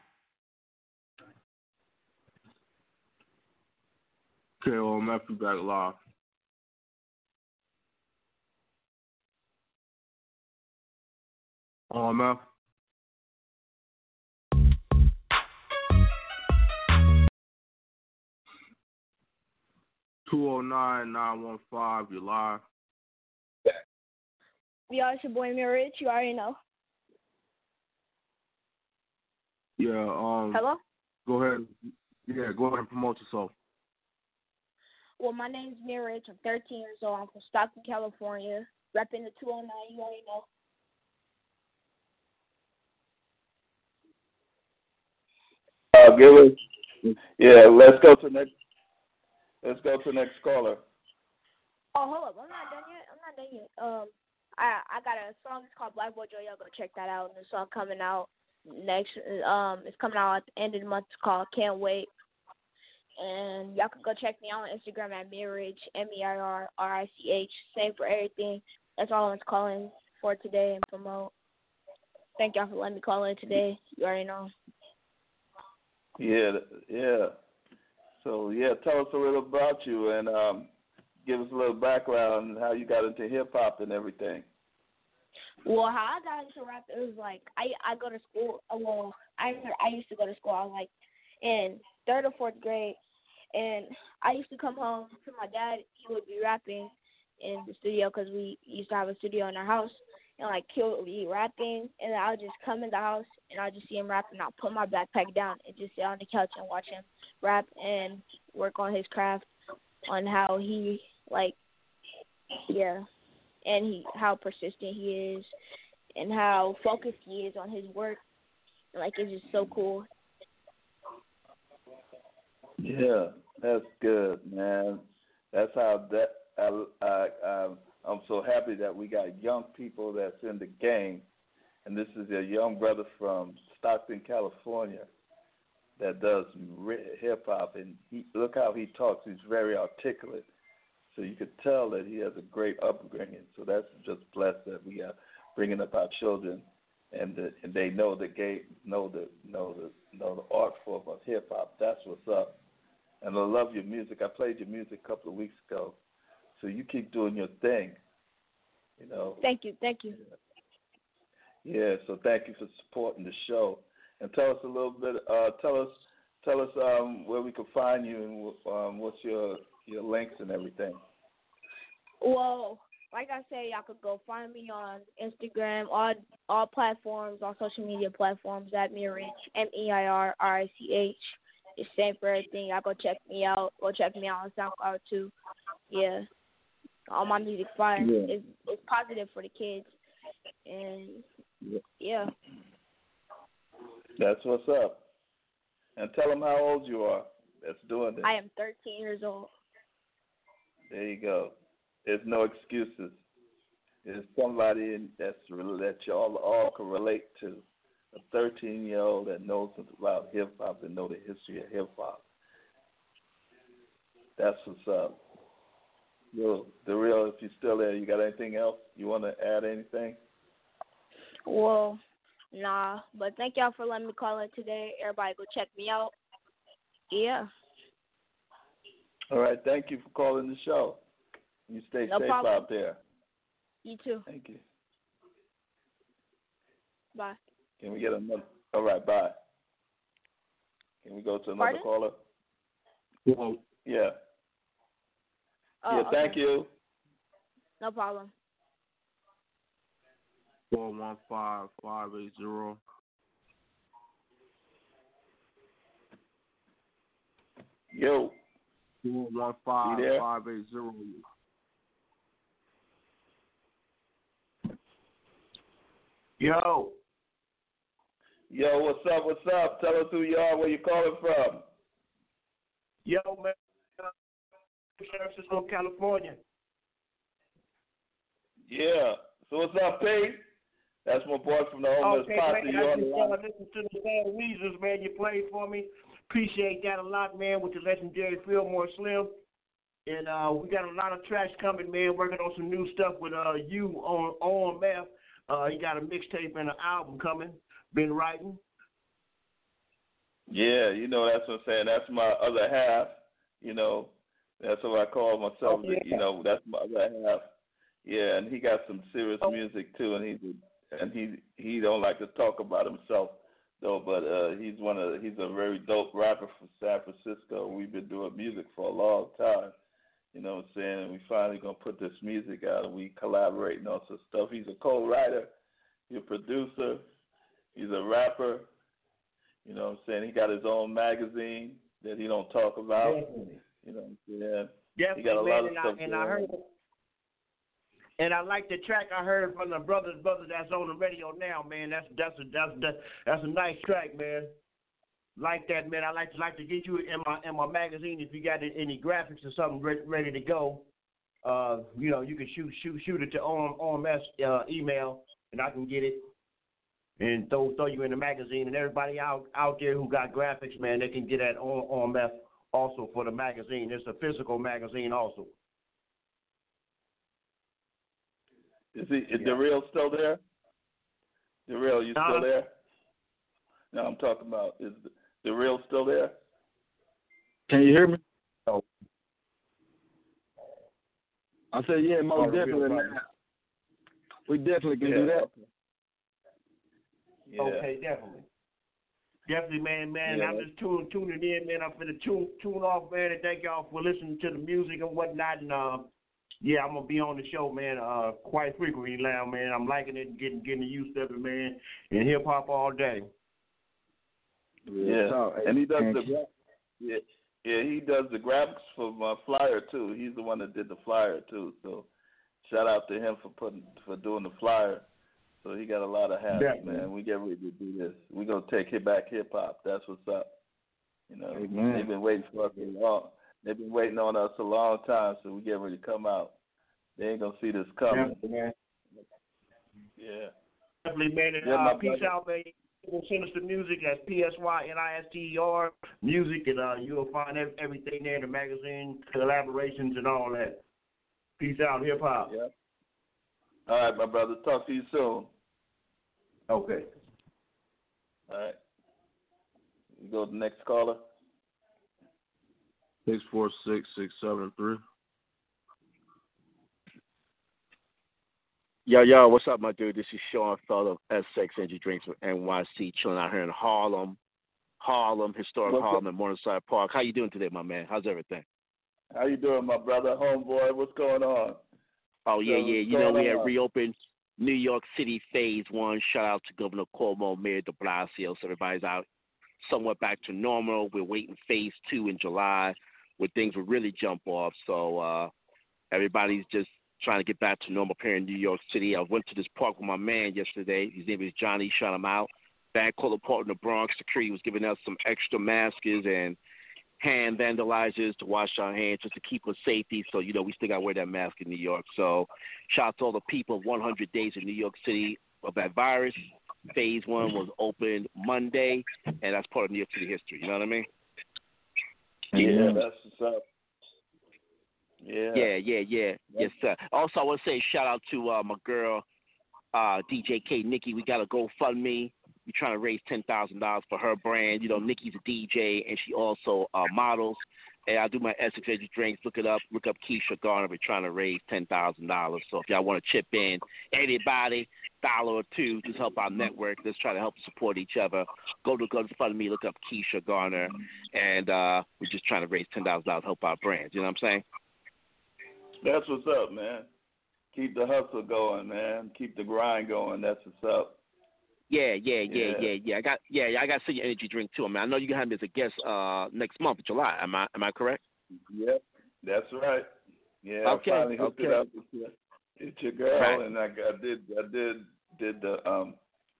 Okay, well, Matthew back live. Oh, Matt. two oh nine, nine one five, you're live. Yeah, it's your boy Mirage, you already know. Yeah, um. Hello? Go ahead. Yeah, go ahead and promote yourself. Well, my name's Mirage. I'm thirteen years old. I'm from Stockton, California. Repping the two oh nine, you already know. Uh, give us, yeah, let's go to next. Let's go to next caller. Oh, hold up. I'm not done yet. I'm not done yet. Um, I I got a song. It's called Black Boy Joe. Y'all go check that out. And the song coming out next. Um, it's coming out at the end of the month. It's called Can't Wait. And y'all can go check me out on Instagram at Mirage, M E I R R I C H. Same for everything. That's all I'm calling for today and promote. thank y'all for letting me call in today. You already know. Yeah, yeah. So yeah, tell us a little about you and um, give us a little background on how you got into hip hop and everything. Well, how I got into rap, it was like I I go to school. uh, Well, I I used to go to school. I was like in third or fourth grade, and I used to come home to my dad. He would be rapping in the studio because we used to have a studio in our house. And like he would be rapping, and I would just come in the house and I would just see him rapping. I'll put my backpack down and just sit on the couch and watch him rap and work on his craft, on how he like, yeah, and he how persistent he is, and how focused he is on his work. And, like it's just so cool. Yeah, that's good, man. That's how that I I. I I'm so happy that we got young people that's in the game, and this is a young brother from Stockton, California, that does hip hop, and he, look how he talks. He's very articulate, so you could tell that he has a great upbringing. So that's just blessed that we are bringing up our children, and the, and they know the game, know the know the know the art form of hip hop. That's what's up, and I love your music. I played your music a couple of weeks ago. So you keep doing your thing, you know. Thank you, thank you. Yeah, so thank you for supporting the show, and tell us a little bit. Uh, tell us, tell us um, where we can find you and um, what's your your links and everything. Well, like I said, y'all could go find me on Instagram, all all platforms, all social media platforms at Meirich, M E I R R I C H. It's same for everything. Y'all go check me out. Go check me out on SoundCloud too. Yeah. All my music fire. Yeah. It's, it's positive for the kids. And, yeah. That's what's up. And tell them how old you are that's doing this. I am thirteen years old. There you go. There's no excuses. There's somebody in that's that you all, all can relate to. A thirteen-year-old that knows about hip-hop and know the history of hip-hop. That's what's up. Yo, the real, if you're still there, you got anything else? You want to add anything? Well, nah, but thank y'all for letting me call in today. Everybody go check me out. Yeah. All right, thank you for calling the show. You stay No safe problem. out there. You too. Thank you. Bye. Can we get another? All right, bye. Can we go to another Pardon? caller? Well, Yeah. Oh, yeah, thank okay. you. No problem. four one five, five eight zero. Yo. four one five, You there? five eight zero. Yo. Yo, what's up? What's up? Tell us who you are, where you calling from. Yo, man. Services from California. Yeah. So what's up, Pete? That's my boy from the homeless Okay, posse. man, You I on the just line? uh, listened to the Sam Weezers, man. You played for me. Appreciate that a lot, man, with the legendary Fillmore Slim. And uh, we got a lot of tracks coming, man. Working on some new stuff with uh, you on O M F. Uh, you got a mixtape and an album coming. Been writing. Yeah, you know, that's what I'm saying. That's my other half, you know. That's what I call myself, Oh, yeah. you know, that's my other half. Yeah, and he got some serious music too, and he's a, and he he don't like to talk about himself though, but uh, he's one of the, he's a very dope rapper from San Francisco. We've been doing music for a long time, you know what I'm saying? And we finally gonna put this music out, and we collaborating on some stuff. He's a co-writer, he's a producer, he's a rapper. You know what I'm saying? He got his own magazine that he don't talk about. Definitely. You know what I'm saying? Definitely, he got a man, lot of and, stuff I, and going I heard on. and I like the track I heard from the brothers, brothers that's on the radio now, man. That's that's a that's that's, that's a nice track, man. Like that, man. I like to like to get you in my in my magazine if you got any graphics or something ready, ready to go. Uh, you know, you can shoot shoot shoot it to O M S uh, email, and I can get it and throw throw you in the magazine. And everybody out out there who got graphics, man, they can get that O M F also for the magazine. It's a physical magazine also. Is he is Yeah. the real still there? The real, you still Uh, there? No, I'm talking about, is the, the real still there? Can you hear me? Oh. I said, yeah, most Oh, definitely, man. We definitely can Yeah. do that. Yeah. Okay, definitely. Definitely, man, man. Yeah. I'm just tuning tuning in, man. I'm finna tune tune off, man, and thank y'all for listening to the music and whatnot. And uh, yeah, I'm gonna be on the show, man, uh, quite frequently now, man. I'm liking it, and getting getting used to it, man. And hip hop all day. Yeah, and he does the gra- yeah, yeah he does the graphics for my flyer too. He's the one that did the flyer too. So shout out to him for putting for doing the flyer. So he got a lot of hats, Definitely. man. We get ready to do this. We're gonna take it back hip hop. That's what's up. You know, Amen. they've been waiting for us a long. They've been waiting on us a long time. So we get ready to come out. They ain't gonna see this coming. Definitely, man. Yeah. Definitely, man. And, Yeah, uh, my peace brother. out, man. You can send us the music. That's P S Y N I S T E R music, and uh, you'll find ev- everything there, the magazine, collaborations, and all that. Peace out, hip hop. Yeah. All right, my brother. Talk to you soon. Okay. All right. You go to the next caller. Six four six six seven three. Yo, yo, what's up, my dude? This is Sean Fellow of S X Energy Drinks from N Y C, chilling out here in Harlem, Harlem, historic What's Harlem, at Morningside Park. How you doing today, my man? How's everything? How you doing, my brother? Homeboy, what's going on? Oh, yeah, So yeah. what's You know, going we had on? reopened New York City Phase One. Shout out to Governor Cuomo, Mayor de Blasio. So everybody's out somewhat back to normal. We're waiting Phase Two in July, where things will really jump off. So uh, everybody's just trying to get back to normal here in New York City. I went to this park with my man yesterday. His name is Johnny. Shot him out. Bad Color Park in the Bronx. Security was giving us some extra masks and hand vandalizers to wash our hands just to keep us safety. So, you know, we still got to wear that mask in New York. So shout out to all the people, one hundred days in New York City of that virus. Phase one was open Monday, and that's part of New York City history. You know what I mean? Yeah, that's what's up. Yeah. Yeah, yeah, yeah. Yes, sir. Also, I want to say shout out to uh, my girl, uh, D J K Nikki. We got a GoFundMe. We're trying to raise ten thousand dollars for her brand. You know, Nikki's a D J, and she also uh, models. And I do my Essex Energy Drinks. Look it up. Look up Keisha Garner. We're trying to raise ten thousand dollars. So if y'all want to chip in, anybody, dollar or two, just help our network. Let's try to help support each other. Go to GoFundMe, look up Keisha Garner, and uh, we're just trying to raise ten thousand dollars to help our brands. You know what I'm saying? That's what's up, man. Keep the hustle going, man. Keep the grind going. That's what's up. Yeah, yeah, yeah, Yeah. yeah, yeah. I got, yeah, yeah. I got to see your energy drink too. I mean, I know you got me as a guest uh, next month, July. Am I, am I correct? Yep, that's right. Yeah, Okay, I finally hooked okay. it up with your, with your girl, Right. and I, I did, I did, did the um,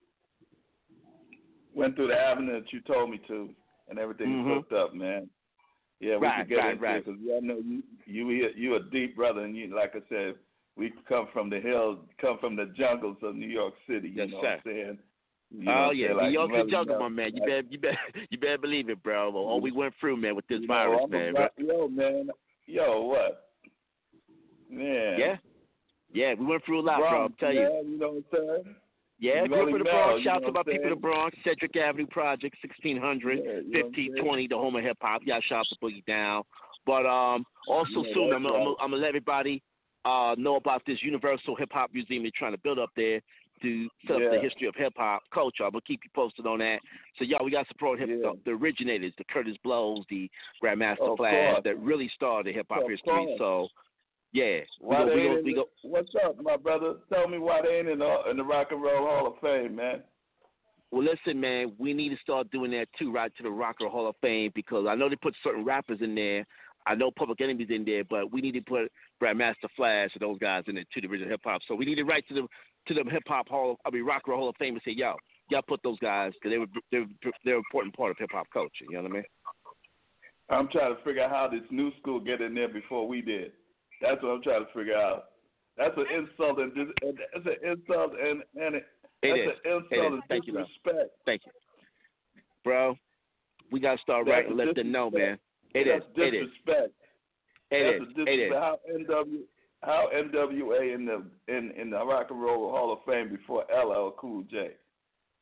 went through the avenue that you told me to, and everything Mhm. was hooked up, man. Yeah, we Right, could get right, into right. it because I know you, you, you a deep brother, and you, like I said, we come from the hills, come from the jungles of New York City. You Yes, know sir. what I'm saying? You know Oh what I'm yeah, saying? New Like York's a Mother jungle, Mel- my man. You like- better, you better, you better believe it, bro. All we went through, man, with this You know, virus, I'm a man. black- Yo, man. Yo, what? Man. Yeah, yeah, we went through a lot, bro. Bronx, I'm telling you. man, you know what I'm saying? Yeah, You group really of the know, Bronx. you Shout out know to my what I'm people of the saying? Bronx, Cedric Avenue Project, sixteen hundred, Yeah, you know what I'm fifteen saying? twenty, the home of hip hop. Yeah, shout out to Boogie Down. But um, also Yeah, soon, that's I'm, right. I'm, I'm gonna let everybody uh know about this Universal Hip Hop Museum they're trying to build up there to set up the Yeah. history of hip hop culture. I'm gonna keep you posted on that. So y'all, we got to support hip Yeah. the originators, the Curtis Blows, the Grandmaster Of Flash, course. that really started hip hop Of history. course. So yeah, we Why go, they we ain't go, in we the, go. What's up, my brother? Tell me why they ain't in the, in the Rock and Roll Hall of Fame, man. Well, listen, man, we need to start doing that too, right, to the Rock and Roll Hall of Fame, because I know they put certain rappers in there. I know Public Enemy's in there, but we need to put Grandmaster Flash and those guys in there too, the original hip hop. So we need to write to the to the hip hop hall, I mean Rock and Roll Hall of Fame, and say, yo, y'all put those guys because they were they're they're an important part of hip hop culture. You know what I mean? I'm trying to figure out how this new school get in there before we did. That's what I'm trying to figure out. That's an insult and dis- and that's an insult and and it, It that's is. an insult It is. and Thank you, bro. disrespect. Thank you, bro. We gotta start That's writing, a let them know, man. It is. That's It is. disrespect. It That's is. a It disrespect. is. How N W how N W A in the in in the Rock and Roll Hall of Fame before L L Cool J.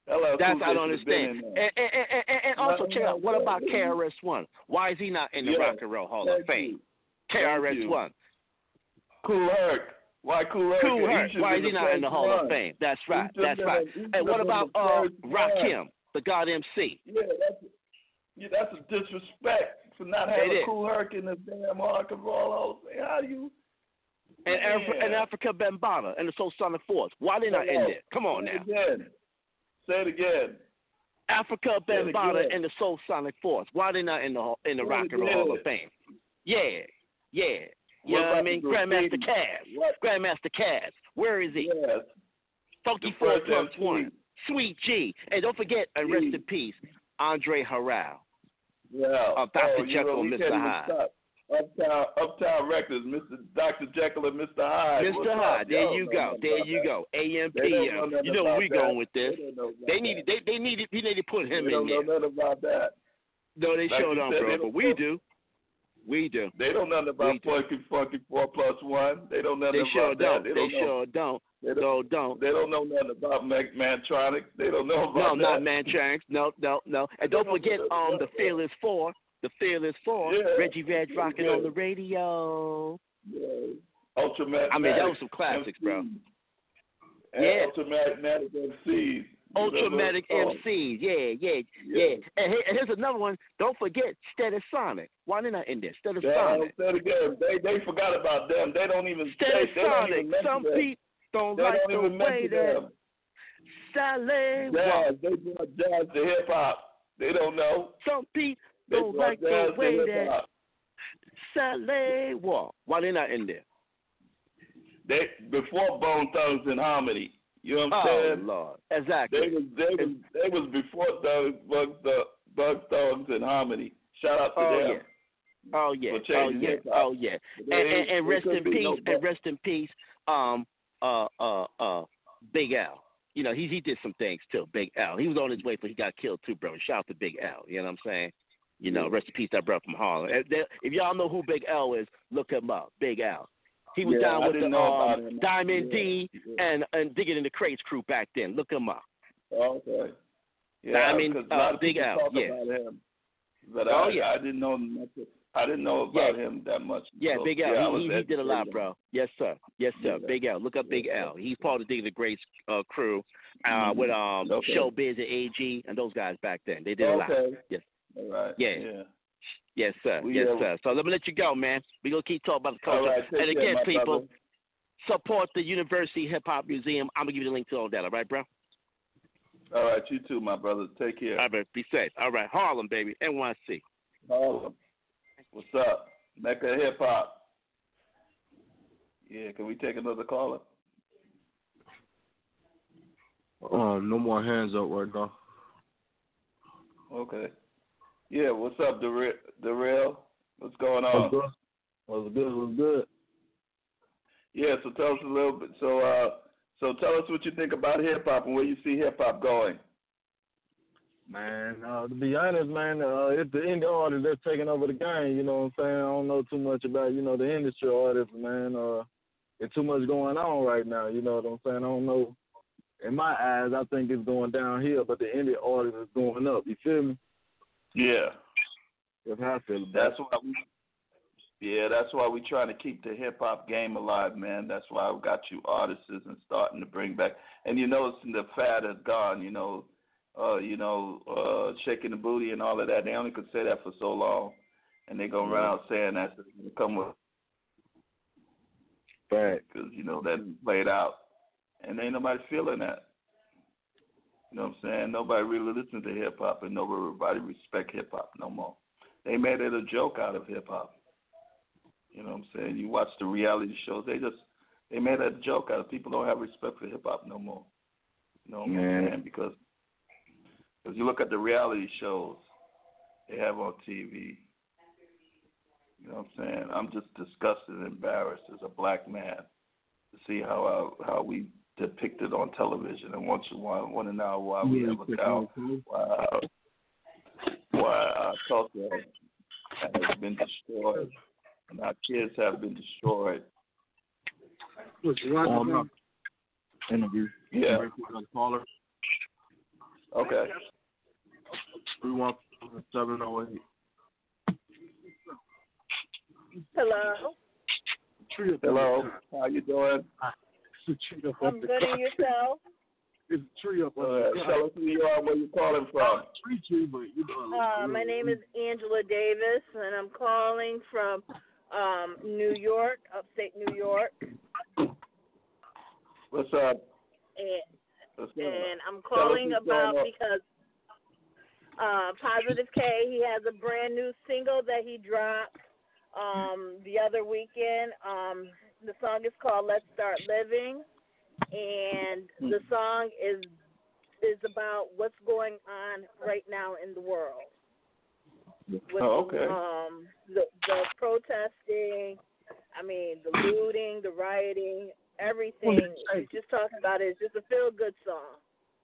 L L That's Cool I J don't should have been understand. in there. And, and, and, and, and also, No, check no, out, what no, about no. K R S One? Why is he not in the Yeah. Rock and Roll Hall Thank of Fame? you. K R S Thank One. Kool Herc. Why Kool Herc? Kool He Herc. should Why have is he been not in the first Hall one. of Fame? That's He right. should have That's been right. the- he should And what have been about the uh, first Rakim, one. the God M C? Yeah, that's yeah, that's a disrespect for not It having is. Kool Herc in the damn Rock and Roll Hall of Fame. How do you? And, Af- Yeah. and Africa Bambaataa and the Soul Sonic Force. Why they not in Hello. there? Come on Say now. it again. Say it again. Africa Say it Bambaataa again. and the Soul Sonic Force. Why they not in the hall- in the Say Rock it and Roll Hall again. of Fame? Yeah, yeah. You What know what I about mean? the Grandmaster graffiti? Caz. What? Grandmaster Caz. Where is he? Yes. Funky The Four first Plus M C. One. Sweet G. And don't forget, and rest in peace, Andre Harrell. Yeah. Of Doctor Oh, you Jekyll know, and we Mister can't even Hyde. stop. Uptown, Uptown Records, Mister Doctor Jekyll and Mister Hyde. Mister What's Hyde, up? there Y'all you know go. nothing There about you that. go. A M They P don't M. know nothing You know where about we that. going with this. They don't know about They need that. they they needed he needed to put him They don't in there. know nothing about that. No, they Like sure you don't, said, bro. they But don't we know. do. We do. They don't know nothing We about do. Funky Funky Four Plus One. They don't know They nothing sure about don't. that. They, They don't know. sure don't. They No, don't. don't. They don't know nothing about Mag- Mantronic. They don't know No, about not that. Mantronics. No, no, no. And don't forget um the Fearless Four. The Fearless Four. Yeah. Reggie Reg rocking Yeah. on the radio. Yeah. Ultramatic. I mean, that was some classics, bro. Yeah. Ultramatic M Cs. Ultramatic Oh. M Cs. Yeah, yeah, Yeah. yeah. And here- and here's another one. Don't forget Steadisonic. Why they not in there? Yeah, Steadisonic. say it again. They they forgot about them. They don't even. They, they don't Steadisonic. even mention Some them. people don't They like don't the even way mention that them. Saleh Jazz. walk. They brought jazz to hip hop. They don't know. Some people They don't brought like the jazz to way hip that hop. Saleh walk. Why they not in there? They before Bone Thugs and Harmony. You know what I'm Oh saying? Lord, exactly. They was they was they was before Thugs, Bugs, the Bugs, Thugs and Harmony. Shout out to Oh them. yeah. Oh yeah. For Oh changing yeah. hip-hop. Oh yeah. But And, they- and, and they rest couldn't in be peace. no And bu- rest in peace. Um. Uh. Uh. Uh. Big Al. You know, he he did some things too. Big Al. He was on his way, but he got killed too, bro. Shout out to Big Al. You know what I'm saying? You know, Yeah. rest in peace, that brother from Harlem. If, they- if y'all know who Big Al is, look him up. Big Al. He was Yeah, down I with the didn't know about um, him. Diamond Yeah, D yeah. and and Digging in the Crates crew back then. Look him up. Okay. Yeah, Diamond, because a uh, lot of Big people Al, talk yeah. about him, but Oh, I, yeah. I didn't know much. I didn't know about Yeah. him that much. Yeah, So, Big Al. yeah, I he was he, he did a lot, educated. bro. Yes, sir. Yes, sir. Yeah. Big Al. Look up Big Yeah. Al. He's part of the Digging the Greats uh, crew uh, Mhm. with um Okay. Showbiz and A G and those guys back then. They did a lot. Okay. Yes. All right. Yeah. Yeah. Yes, sir. We, yes, uh, sir. So let me let you go, man. We're going to keep talking about the All culture. right. Take and care, again, my people, brother. support the University Hip Hop Museum. I'm going to give you the link to all that. All right, bro? All right. You too, my brother. Take care. All right, bro. Be safe. All right. Harlem, baby. N Y C. Harlem. What's up? Mecca Hip Hop. Yeah. Can we take another caller? Um, no more hands up right now. Okay. Yeah. What's up, Darrell? Darrell? What's going What's on? good? What's good? What's good? Yeah. So tell us a little bit. So, uh, so tell us what you think about hip hop and where you see hip hop going. Man, uh, to be honest, man, uh, it's the indie artists that's taking over the game. You know what I'm saying? I don't know too much about, you know, the industry artists, man. Uh, there's too much going on right now. You know what I'm saying? I don't know. In my eyes, I think it's going downhill, but the indie artists is going up. You feel me? Yeah. That's how I feel about That's it. why we. Yeah, that's why we trying to keep the hip hop game alive, man. That's why we got you artists and starting to bring back. And you notice the fad is gone. You know, uh, you know, uh, shaking the booty and all of that. They only could say that for so long, and they gonna run out saying that. So they come with Fact. because you know that played out, and ain't nobody feeling that. You know what I'm saying? Nobody really listens to hip hop, and nobody respect hip hop no more. They made it a joke out of hip hop. You know what I'm saying? You watch the reality shows, they just they made it a joke out of people don't have respect for hip hop no more. You know what Man. I'm saying? Because if you look at the reality shows they have on T V, you know what I'm saying? I'm just disgusted and embarrassed as a black man to see how uh, how we depicted on television, and want to want, want to know why we Yeah, have a cow, why why our culture has been destroyed, and our kids have been destroyed. What's right On now? up. Interview. Yeah. Caller. Okay. three one seven oh eight. Hello. Hello. How you doing? I'm good, and yourself? It's a tree up on uh, the Tell us who you are, where you calling from. Tree tree, but you know. Uh, my name is Angela Davis, and I'm calling from um, New York, upstate New York. What's up? And, What's up? and I'm calling about going because uh, Positive K, he has a brand new single that he dropped um, the other weekend. Um, the song is called Let's Start Living, and the song is is about what's going on right now in the world. With, oh, okay. Um, the, the protesting, I mean, the looting, the rioting, everything. He's just talking about it. It's just a feel-good song.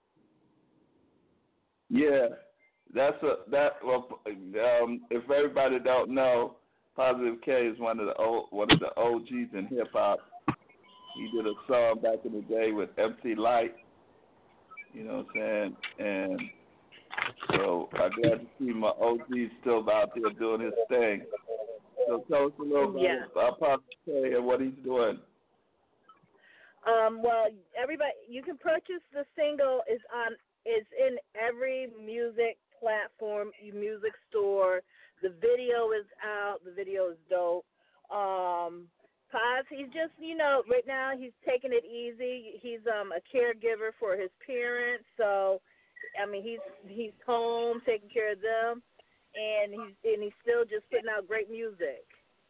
Yeah, that's a that. Well, um, if everybody don't know, Positive K is one of the old, one of the O Gs in hip hop. He did a song back in the day with M C Lyte. You know what I'm saying? And so I'm glad to see my O G still out there doing his thing. So tell us a little bit yeah. about Positive K and what he's doing. Um, well, everybody, you can purchase the single. is on. It's in every music platform, music store. The video is out. The video is dope. Um, Paz, he's just, you know, right now he's taking it easy. He's um a caregiver for his parents, so I mean he's he's home taking care of them, and he's and he's still just putting out great music.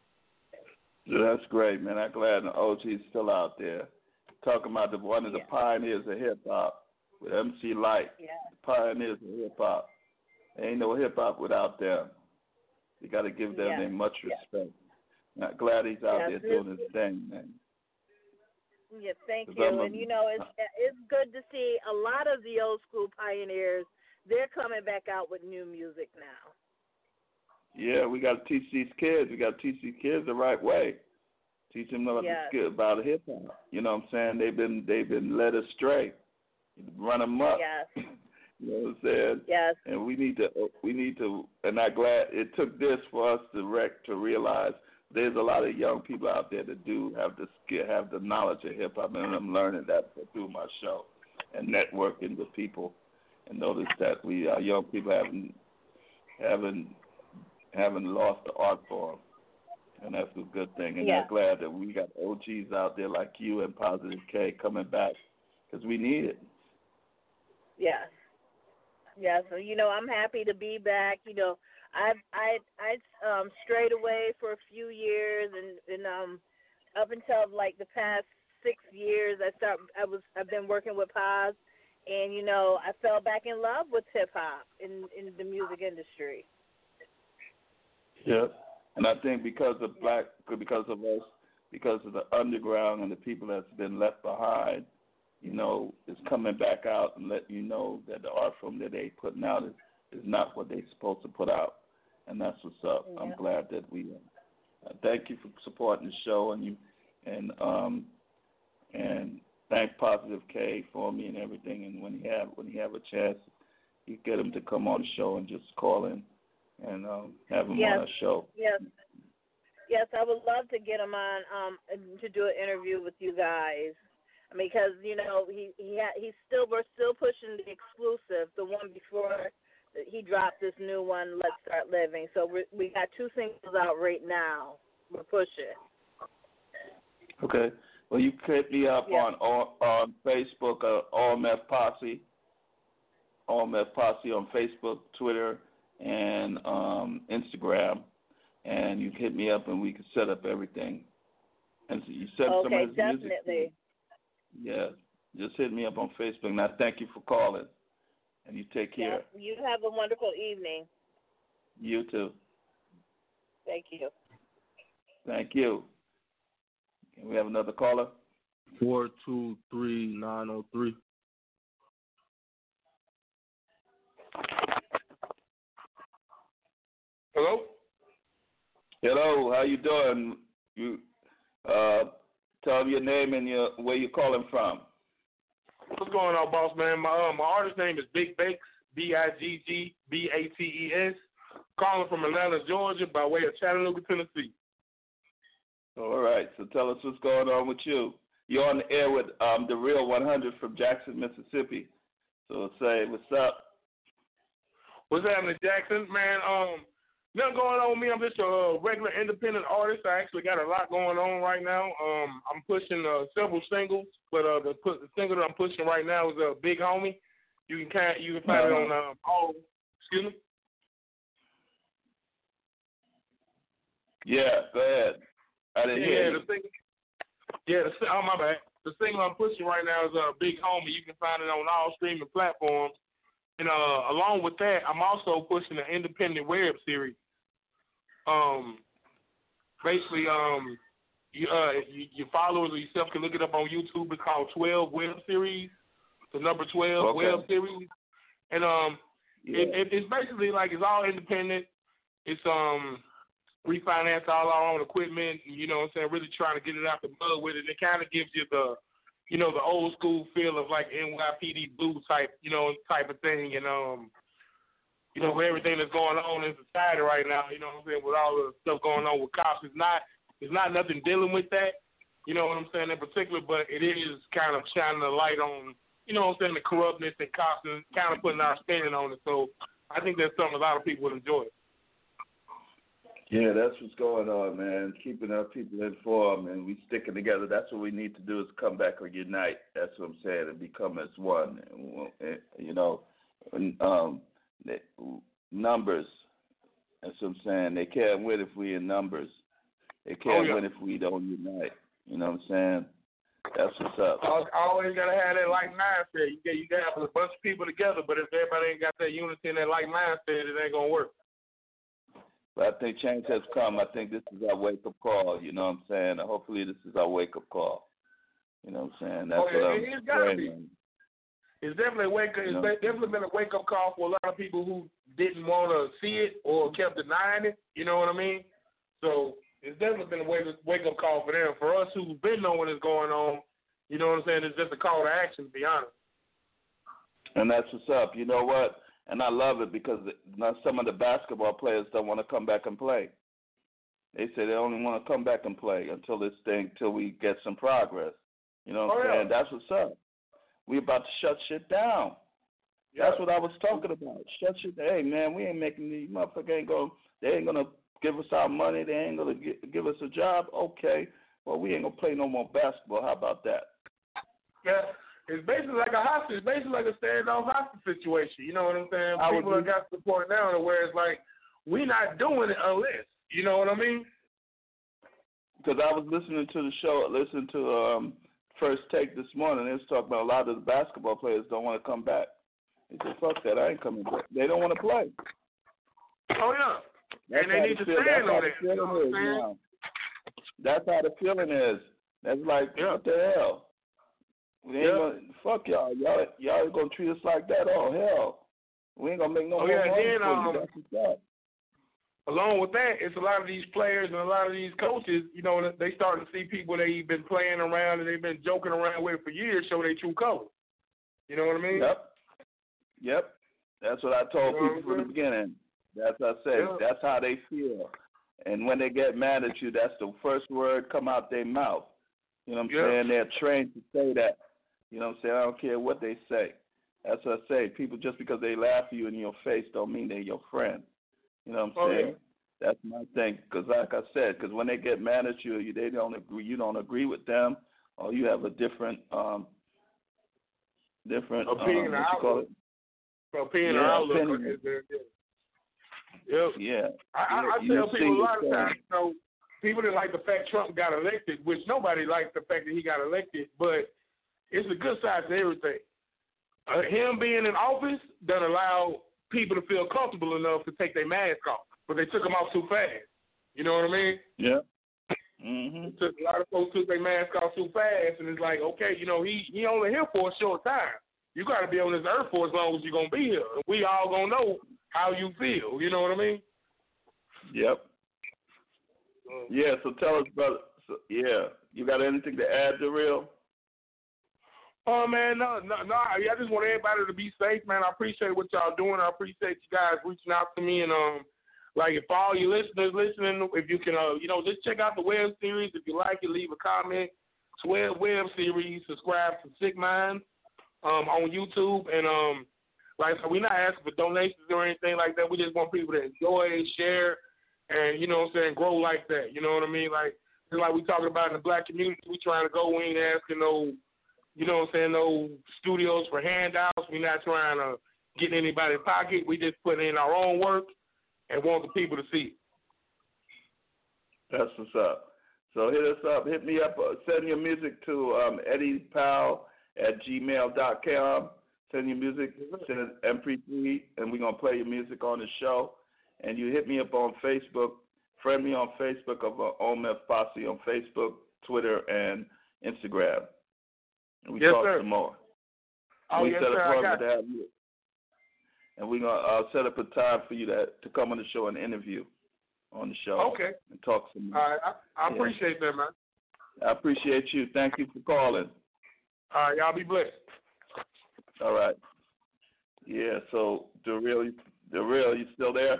Yeah, that's great, man. I'm glad the O G's still out there talking about the one of the yeah. pioneers of hip hop with M C Lyte. Yeah. The pioneers of hip hop. There ain't no hip hop without them. You got to give them yeah. their much yeah. respect. I'm glad he's out yeah. there doing his thing, man. Yeah, thank Cause you. I'm a, and you know, it's it's good to see a lot of the old school pioneers. They're coming back out with new music now. Yeah, we got to teach these kids. We got to teach these kids the right way. Teach them about yes. the skill about hip hop. You know what I'm saying? They've been they've been led astray, run them up. Yes. You know what I'm saying? Yes. And we need to we need to. And I'm glad it took this for us to rec to realize there's a lot of young people out there that do have the skill, have the knowledge of hip hop, and I'm learning that through my show and networking with people, and notice that we our young people haven't haven't haven't lost the art form, and that's a good thing. And yeah. I'm glad that we got O Gs out there like you and Positive K coming back because we need it. Yes. Yeah, so you know, I'm happy to be back. You know, I I I um strayed away for a few years, and and um up until like the past six years, I start I was I've been working with Paz, and you know, I fell back in love with hip hop in in the music industry. Yeah, and I think because of black, because of us, because of the underground and the people that's been left behind, you know, is coming back out and letting you know that the art form that they putting out is, is not what they're supposed to put out, and that's what's up. Yeah. I'm glad that we. Uh, thank you for supporting the show, and you, and um, and thank Positive K for me and everything. And when he have when he have a chance, you get him to come on the show and just call in and um, have him yes. on our show. Yes. Yes, I would love to get him on um to do an interview with you guys. Because you know he he ha, he's still we're still pushing the exclusive, the one before he dropped this new one, Let's Start Living. So we we got two singles out right now. We're pushing. Okay. Well, you can hit me up yeah. on on Facebook, uh, All Meth Posse, All Meth Posse on Facebook, Twitter, and um, Instagram, and you can hit me up and we can set up everything. And so you set okay, some of his definitely. music. Yeah, just hit me up on Facebook. Now, thank you for calling, and you take care. Yeah, you have a wonderful evening. You too. Thank you. Thank you. Can we have another caller? Four two three nine zero three. Hello. Hello. How you doing? You uh. Tell them your name and your where you're calling from. What's going on, boss man? My uh, my artist name is Big Bakes. B I G G B A T E S. Calling from Atlanta, Georgia, by way of Chattanooga, Tennessee. All right. So tell us what's going on with you. You're on the air with um, the Real one hundred from Jackson, Mississippi. So say what's up. What's happening, Jackson? Man, um, nothing going on with me. I'm just a uh, regular independent artist. I actually got a lot going on right now. Um, I'm pushing uh, several singles, but uh, the, the single that I'm pushing right now is a uh, Big Homie. You can kind you can find uh-huh. it on um, all. Excuse me. Yeah, go ahead. I didn't yeah, hear the you. thing. Yeah, the, oh my bad. The single I'm pushing right now is a uh, Big Homie. You can find it on all streaming platforms. And uh, along with that, I'm also pushing an independent web series. Um, basically, um, you, uh, you, your followers or yourself can look it up on YouTube. It's called twelve Web Series. The number twelve okay. Web Series. And um, yeah. it, it, it's basically like it's all independent. It's um, refinance all our own equipment. And, you know what I'm saying? Really trying to get it out the mud with it. It kind of gives you the you know, the old school feel of like N Y P D Blue type, you know, type of thing. And, um, you know, with everything that's going on in society right now, you know what I'm saying, with all the stuff going on with cops, it's not, it's not nothing dealing with that, you know what I'm saying, in particular, but it is kind of shining a light on, you know what I'm saying, the corruptness and cops and kind of putting our spin on it. So I think that's something a lot of people would enjoy. Yeah, that's what's going on, man. Keeping our people informed and we sticking together. That's what we need to do is come back or unite. That's what I'm saying, and become as one. You know, um, numbers. That's what I'm saying. They can't win if we in numbers. They can't oh, yeah. win if we don't unite. You know what I'm saying? That's what's up. I always gotta have that like mindset. You got you got to have a bunch of people together, but if everybody ain't got that unity and that like mindset, it ain't gonna work. But I think change has come. I think this is our wake-up call, you know what I'm saying? And hopefully this is our wake-up call. You know what I'm saying? That's oh, yeah, what I'm it's gotta saying. Be. It's definitely a wake up. It's you know? definitely been a wake-up call for a lot of people who didn't want to see it or kept denying it. You know what I mean? So it's definitely been a wake-up call for them. For us who've been knowing what's going on, you know what I'm saying, it's just a call to action, to be honest. And that's what's up. You know what? And I love it because some of the basketball players don't want to come back and play. They say they only want to come back and play until this thing, until we get some progress. You know what I'm oh, saying? Yeah. That's what's up. We about to shut shit down. Yeah. That's what I was talking about. Shut shit down. Hey, man, we ain't making these motherfuckers ain't going, they ain't going to give us our money. They ain't going to give us a job. Okay. Well, we ain't going to play no more basketball. How about that? Yeah. It's basically like a hostage. It's basically like a standoff hostage situation. You know what I'm saying? I People have got to the point now to where it's like, we not doing it unless. You know what I mean? Because I was listening to the show, listening to um, First Take this morning. They was talking about a lot of the basketball players don't want to come back. They said, fuck that, I ain't coming back. They don't want to play. Oh, yeah. That's and they need to feel, stand on it. You know what I'm saying? Now. That's how the feeling is. That's like, yeah. What the hell? We ain't yeah. gonna, fuck y'all. Y'all y'all gonna treat us like that? Oh, hell. We ain't going to make no oh, more yeah, money then, for um, you. That's what's up. Along with that, it's a lot of these players and a lot of these coaches, you know, they starting to see people they've been playing around and they've been joking around with for years show their true colors. You know what I mean? Yep. Yep. That's what I told you know people from the beginning. That's what I said. Yeah. That's how they feel. And when they get mad at you, that's the first word come out their mouth. You know what I'm yeah. saying? They're trained to say that. You know what I'm saying? I don't care what they say. That's what I say. People, just because they laugh at you in your face don't mean they're your friend. You know what I'm oh, saying? Yeah. That's my thing. Because like I said, because when they get mad at you, they don't agree. You don't agree with them, or you have a different, um, different opinion um, or outlook. Opinion yeah, or outlook. opinion. Is there, yeah. Yeah. I, I, I you tell people a lot the of times, you know, people didn't like the fact Trump got elected, which nobody liked the fact that he got elected, but it's a good side to everything. Uh, him being in office doesn't allow people to feel comfortable enough to take their mask off, but they took them off too fast. You know what I mean? Yeah. Mm-hmm. Took, a lot of folks took their mask off too fast, and it's like, okay, you know, he he only here for a short time. You got to be on this earth for as long as you're going to be here. And we all going to know how you feel. You know what I mean? Yep. Um, yeah, so tell us, brother. So, yeah, you got anything to add, Darrell? Oh, man, no, no, no. I just want everybody to be safe, man. I appreciate what y'all doing. I appreciate you guys reaching out to me. And, um, like, if all you listeners listening, if you can, uh, you know, just check out the web series. If you like it, leave a comment. It's web, web series. Subscribe to Sick Minds um, on YouTube. And, um, like I said, we're not asking for donations or anything like that. We just want people to enjoy, share, and, you know what I'm saying, grow like that. You know what I mean? Like, just like we talking about in the black community, we trying to go. We ain't asking no, you know what I'm saying, no studios for handouts. We're not trying to get in anybody's pocket. We just putting in our own work and want the people to see it. That's what's up. So hit us up. Hit me up. Uh, send your music to um, Eddie Powell at gmail dot com. Send your music, send it M P three, and we're going to play your music on the show. And you hit me up on Facebook. Friend me on Facebook of uh, O M F Posse on Facebook, Twitter, and Instagram. And we yes, talk sir. some more. Oh, we yes, set sir. up I one got to have you. And we're going to uh, set up a time for you to, to come on the show and interview on the show. Okay. And talk some more. All right. I, I Yeah. appreciate that, man. I appreciate you. Thank you for calling. All right. Y'all be blessed. All right. Yeah, so Darrell, Darrell, you still there?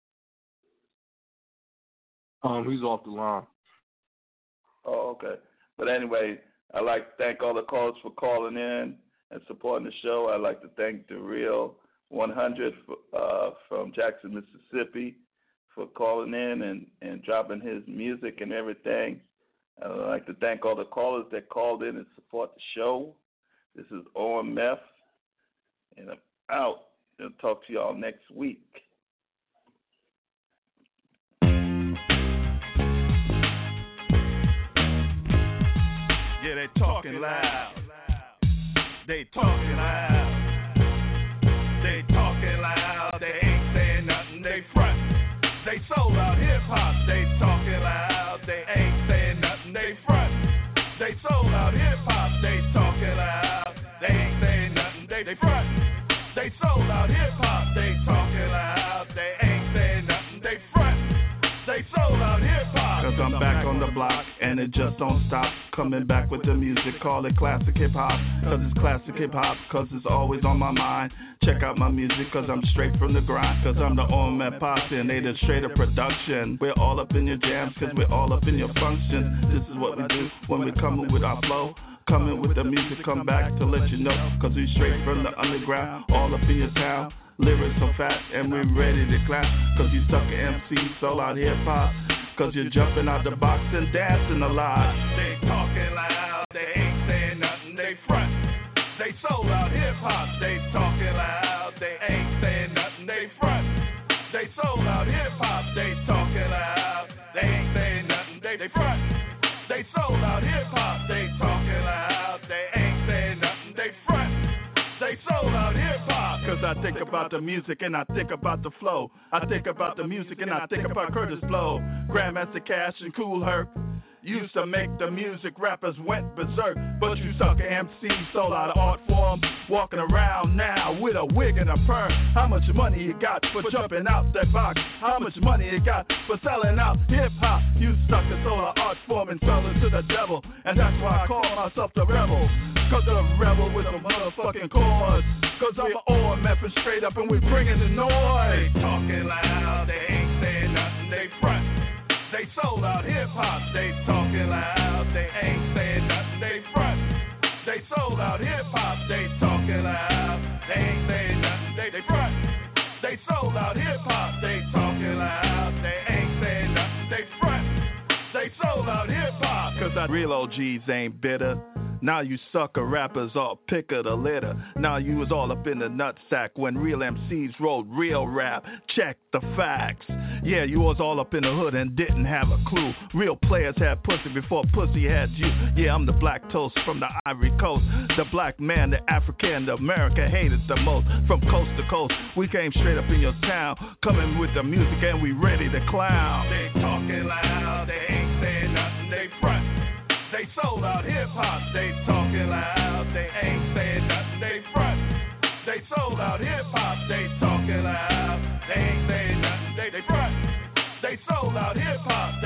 Um, he's off the line. Oh, okay. But anyway, I'd like to thank all the callers for calling in and supporting the show. I'd like to thank Darrell one hundred uh, from Jackson, Mississippi, for calling in and, and dropping his music and everything. I'd like to thank all the callers that called in and support the show. This is O M F, and I'm out. I'll talk to y'all next week. Yeah, they talking loud. They talking loud. They talking loud. They ain't saying nothing. They front. They sold out hip hop. They talking loud. They ain't saying nothing. They front. They sold out hip hop. They talking loud. They ain't saying nothing. They, they front. They sold out hip hop. They talking loud. They ain't saying nothing. They front. They sold out hip hop. Cause I'm back on the block and it just don't stop. Coming back with the music, call it classic hip hop. Cause it's classic hip hop, cause it's always on my mind. Check out my music, cause I'm straight from the grind. Cause I'm the O M F Posse and they the straight up production. We're all up in your jams, cause we're all up in your functions. This is what we do when we come with our flow. Coming with the music, come back to let you know. Cause we straight from the underground, all up in your town. Lyrics so fat and we ready to clap. Cause you sucker M Cs, sold out hip hop. Cause you're jumping out the box and dancing a lot. They talking loud, they ain't saying nothing, they front. They sold out hip hop, they talking loud, they ain't saying nothing, they front. They sold out hip hop, they talking loud, they ain't saying nothing, they, they front. They sold out hip hop, they talking loud, they ain't saying nothing, they front. They sold out hip hop. Cause I think about the music and I think about the flow. I think about the music and I think about Curtis Blow. Grandmaster Cash and Cool Herc used to make the music, rappers went berserk. But you sucker M Cs sold out of art form. Walking around now with a wig and a perm. How much money you got for jumping out that box? How much money you got for selling out hip hop? You suckers sold an art form and fell into the devil. And that's why I call myself the rebel. Cause I'm a rebel with a motherfucking cause. Cause I'm an O M F and straight up and we bringing the noise. They talking loud, they ain't saying nothing, they front. They sold out hip hop, they talking loud, they ain't saying nothing, they front. They sold out hip hop, they talking loud, they ain't saying nothing, they, they front. They sold out hip hop, they talking loud, they ain't saying nothing, they front. They sold out hip hop. Cause I real O Gs ain't bitter. Now you sucker rappers all pick of the litter. Now you was all up in the nutsack when real M Cs wrote real rap. Check the facts. Yeah, you was all up in the hood and didn't have a clue. Real players had pussy before pussy had you. Yeah, I'm the black toast from the Ivory Coast. The black man, the African, the America hated the most. From coast to coast, we came straight up in your town. Coming with the music and we ready to clown. They talking loud, they ain't saying nothing, they front. They sold out hip hop, they talking loud, they ain't saying nothing, they front. They sold out hip hop, they talking loud, they ain't saying nothing, they, they front. They sold out hip hop,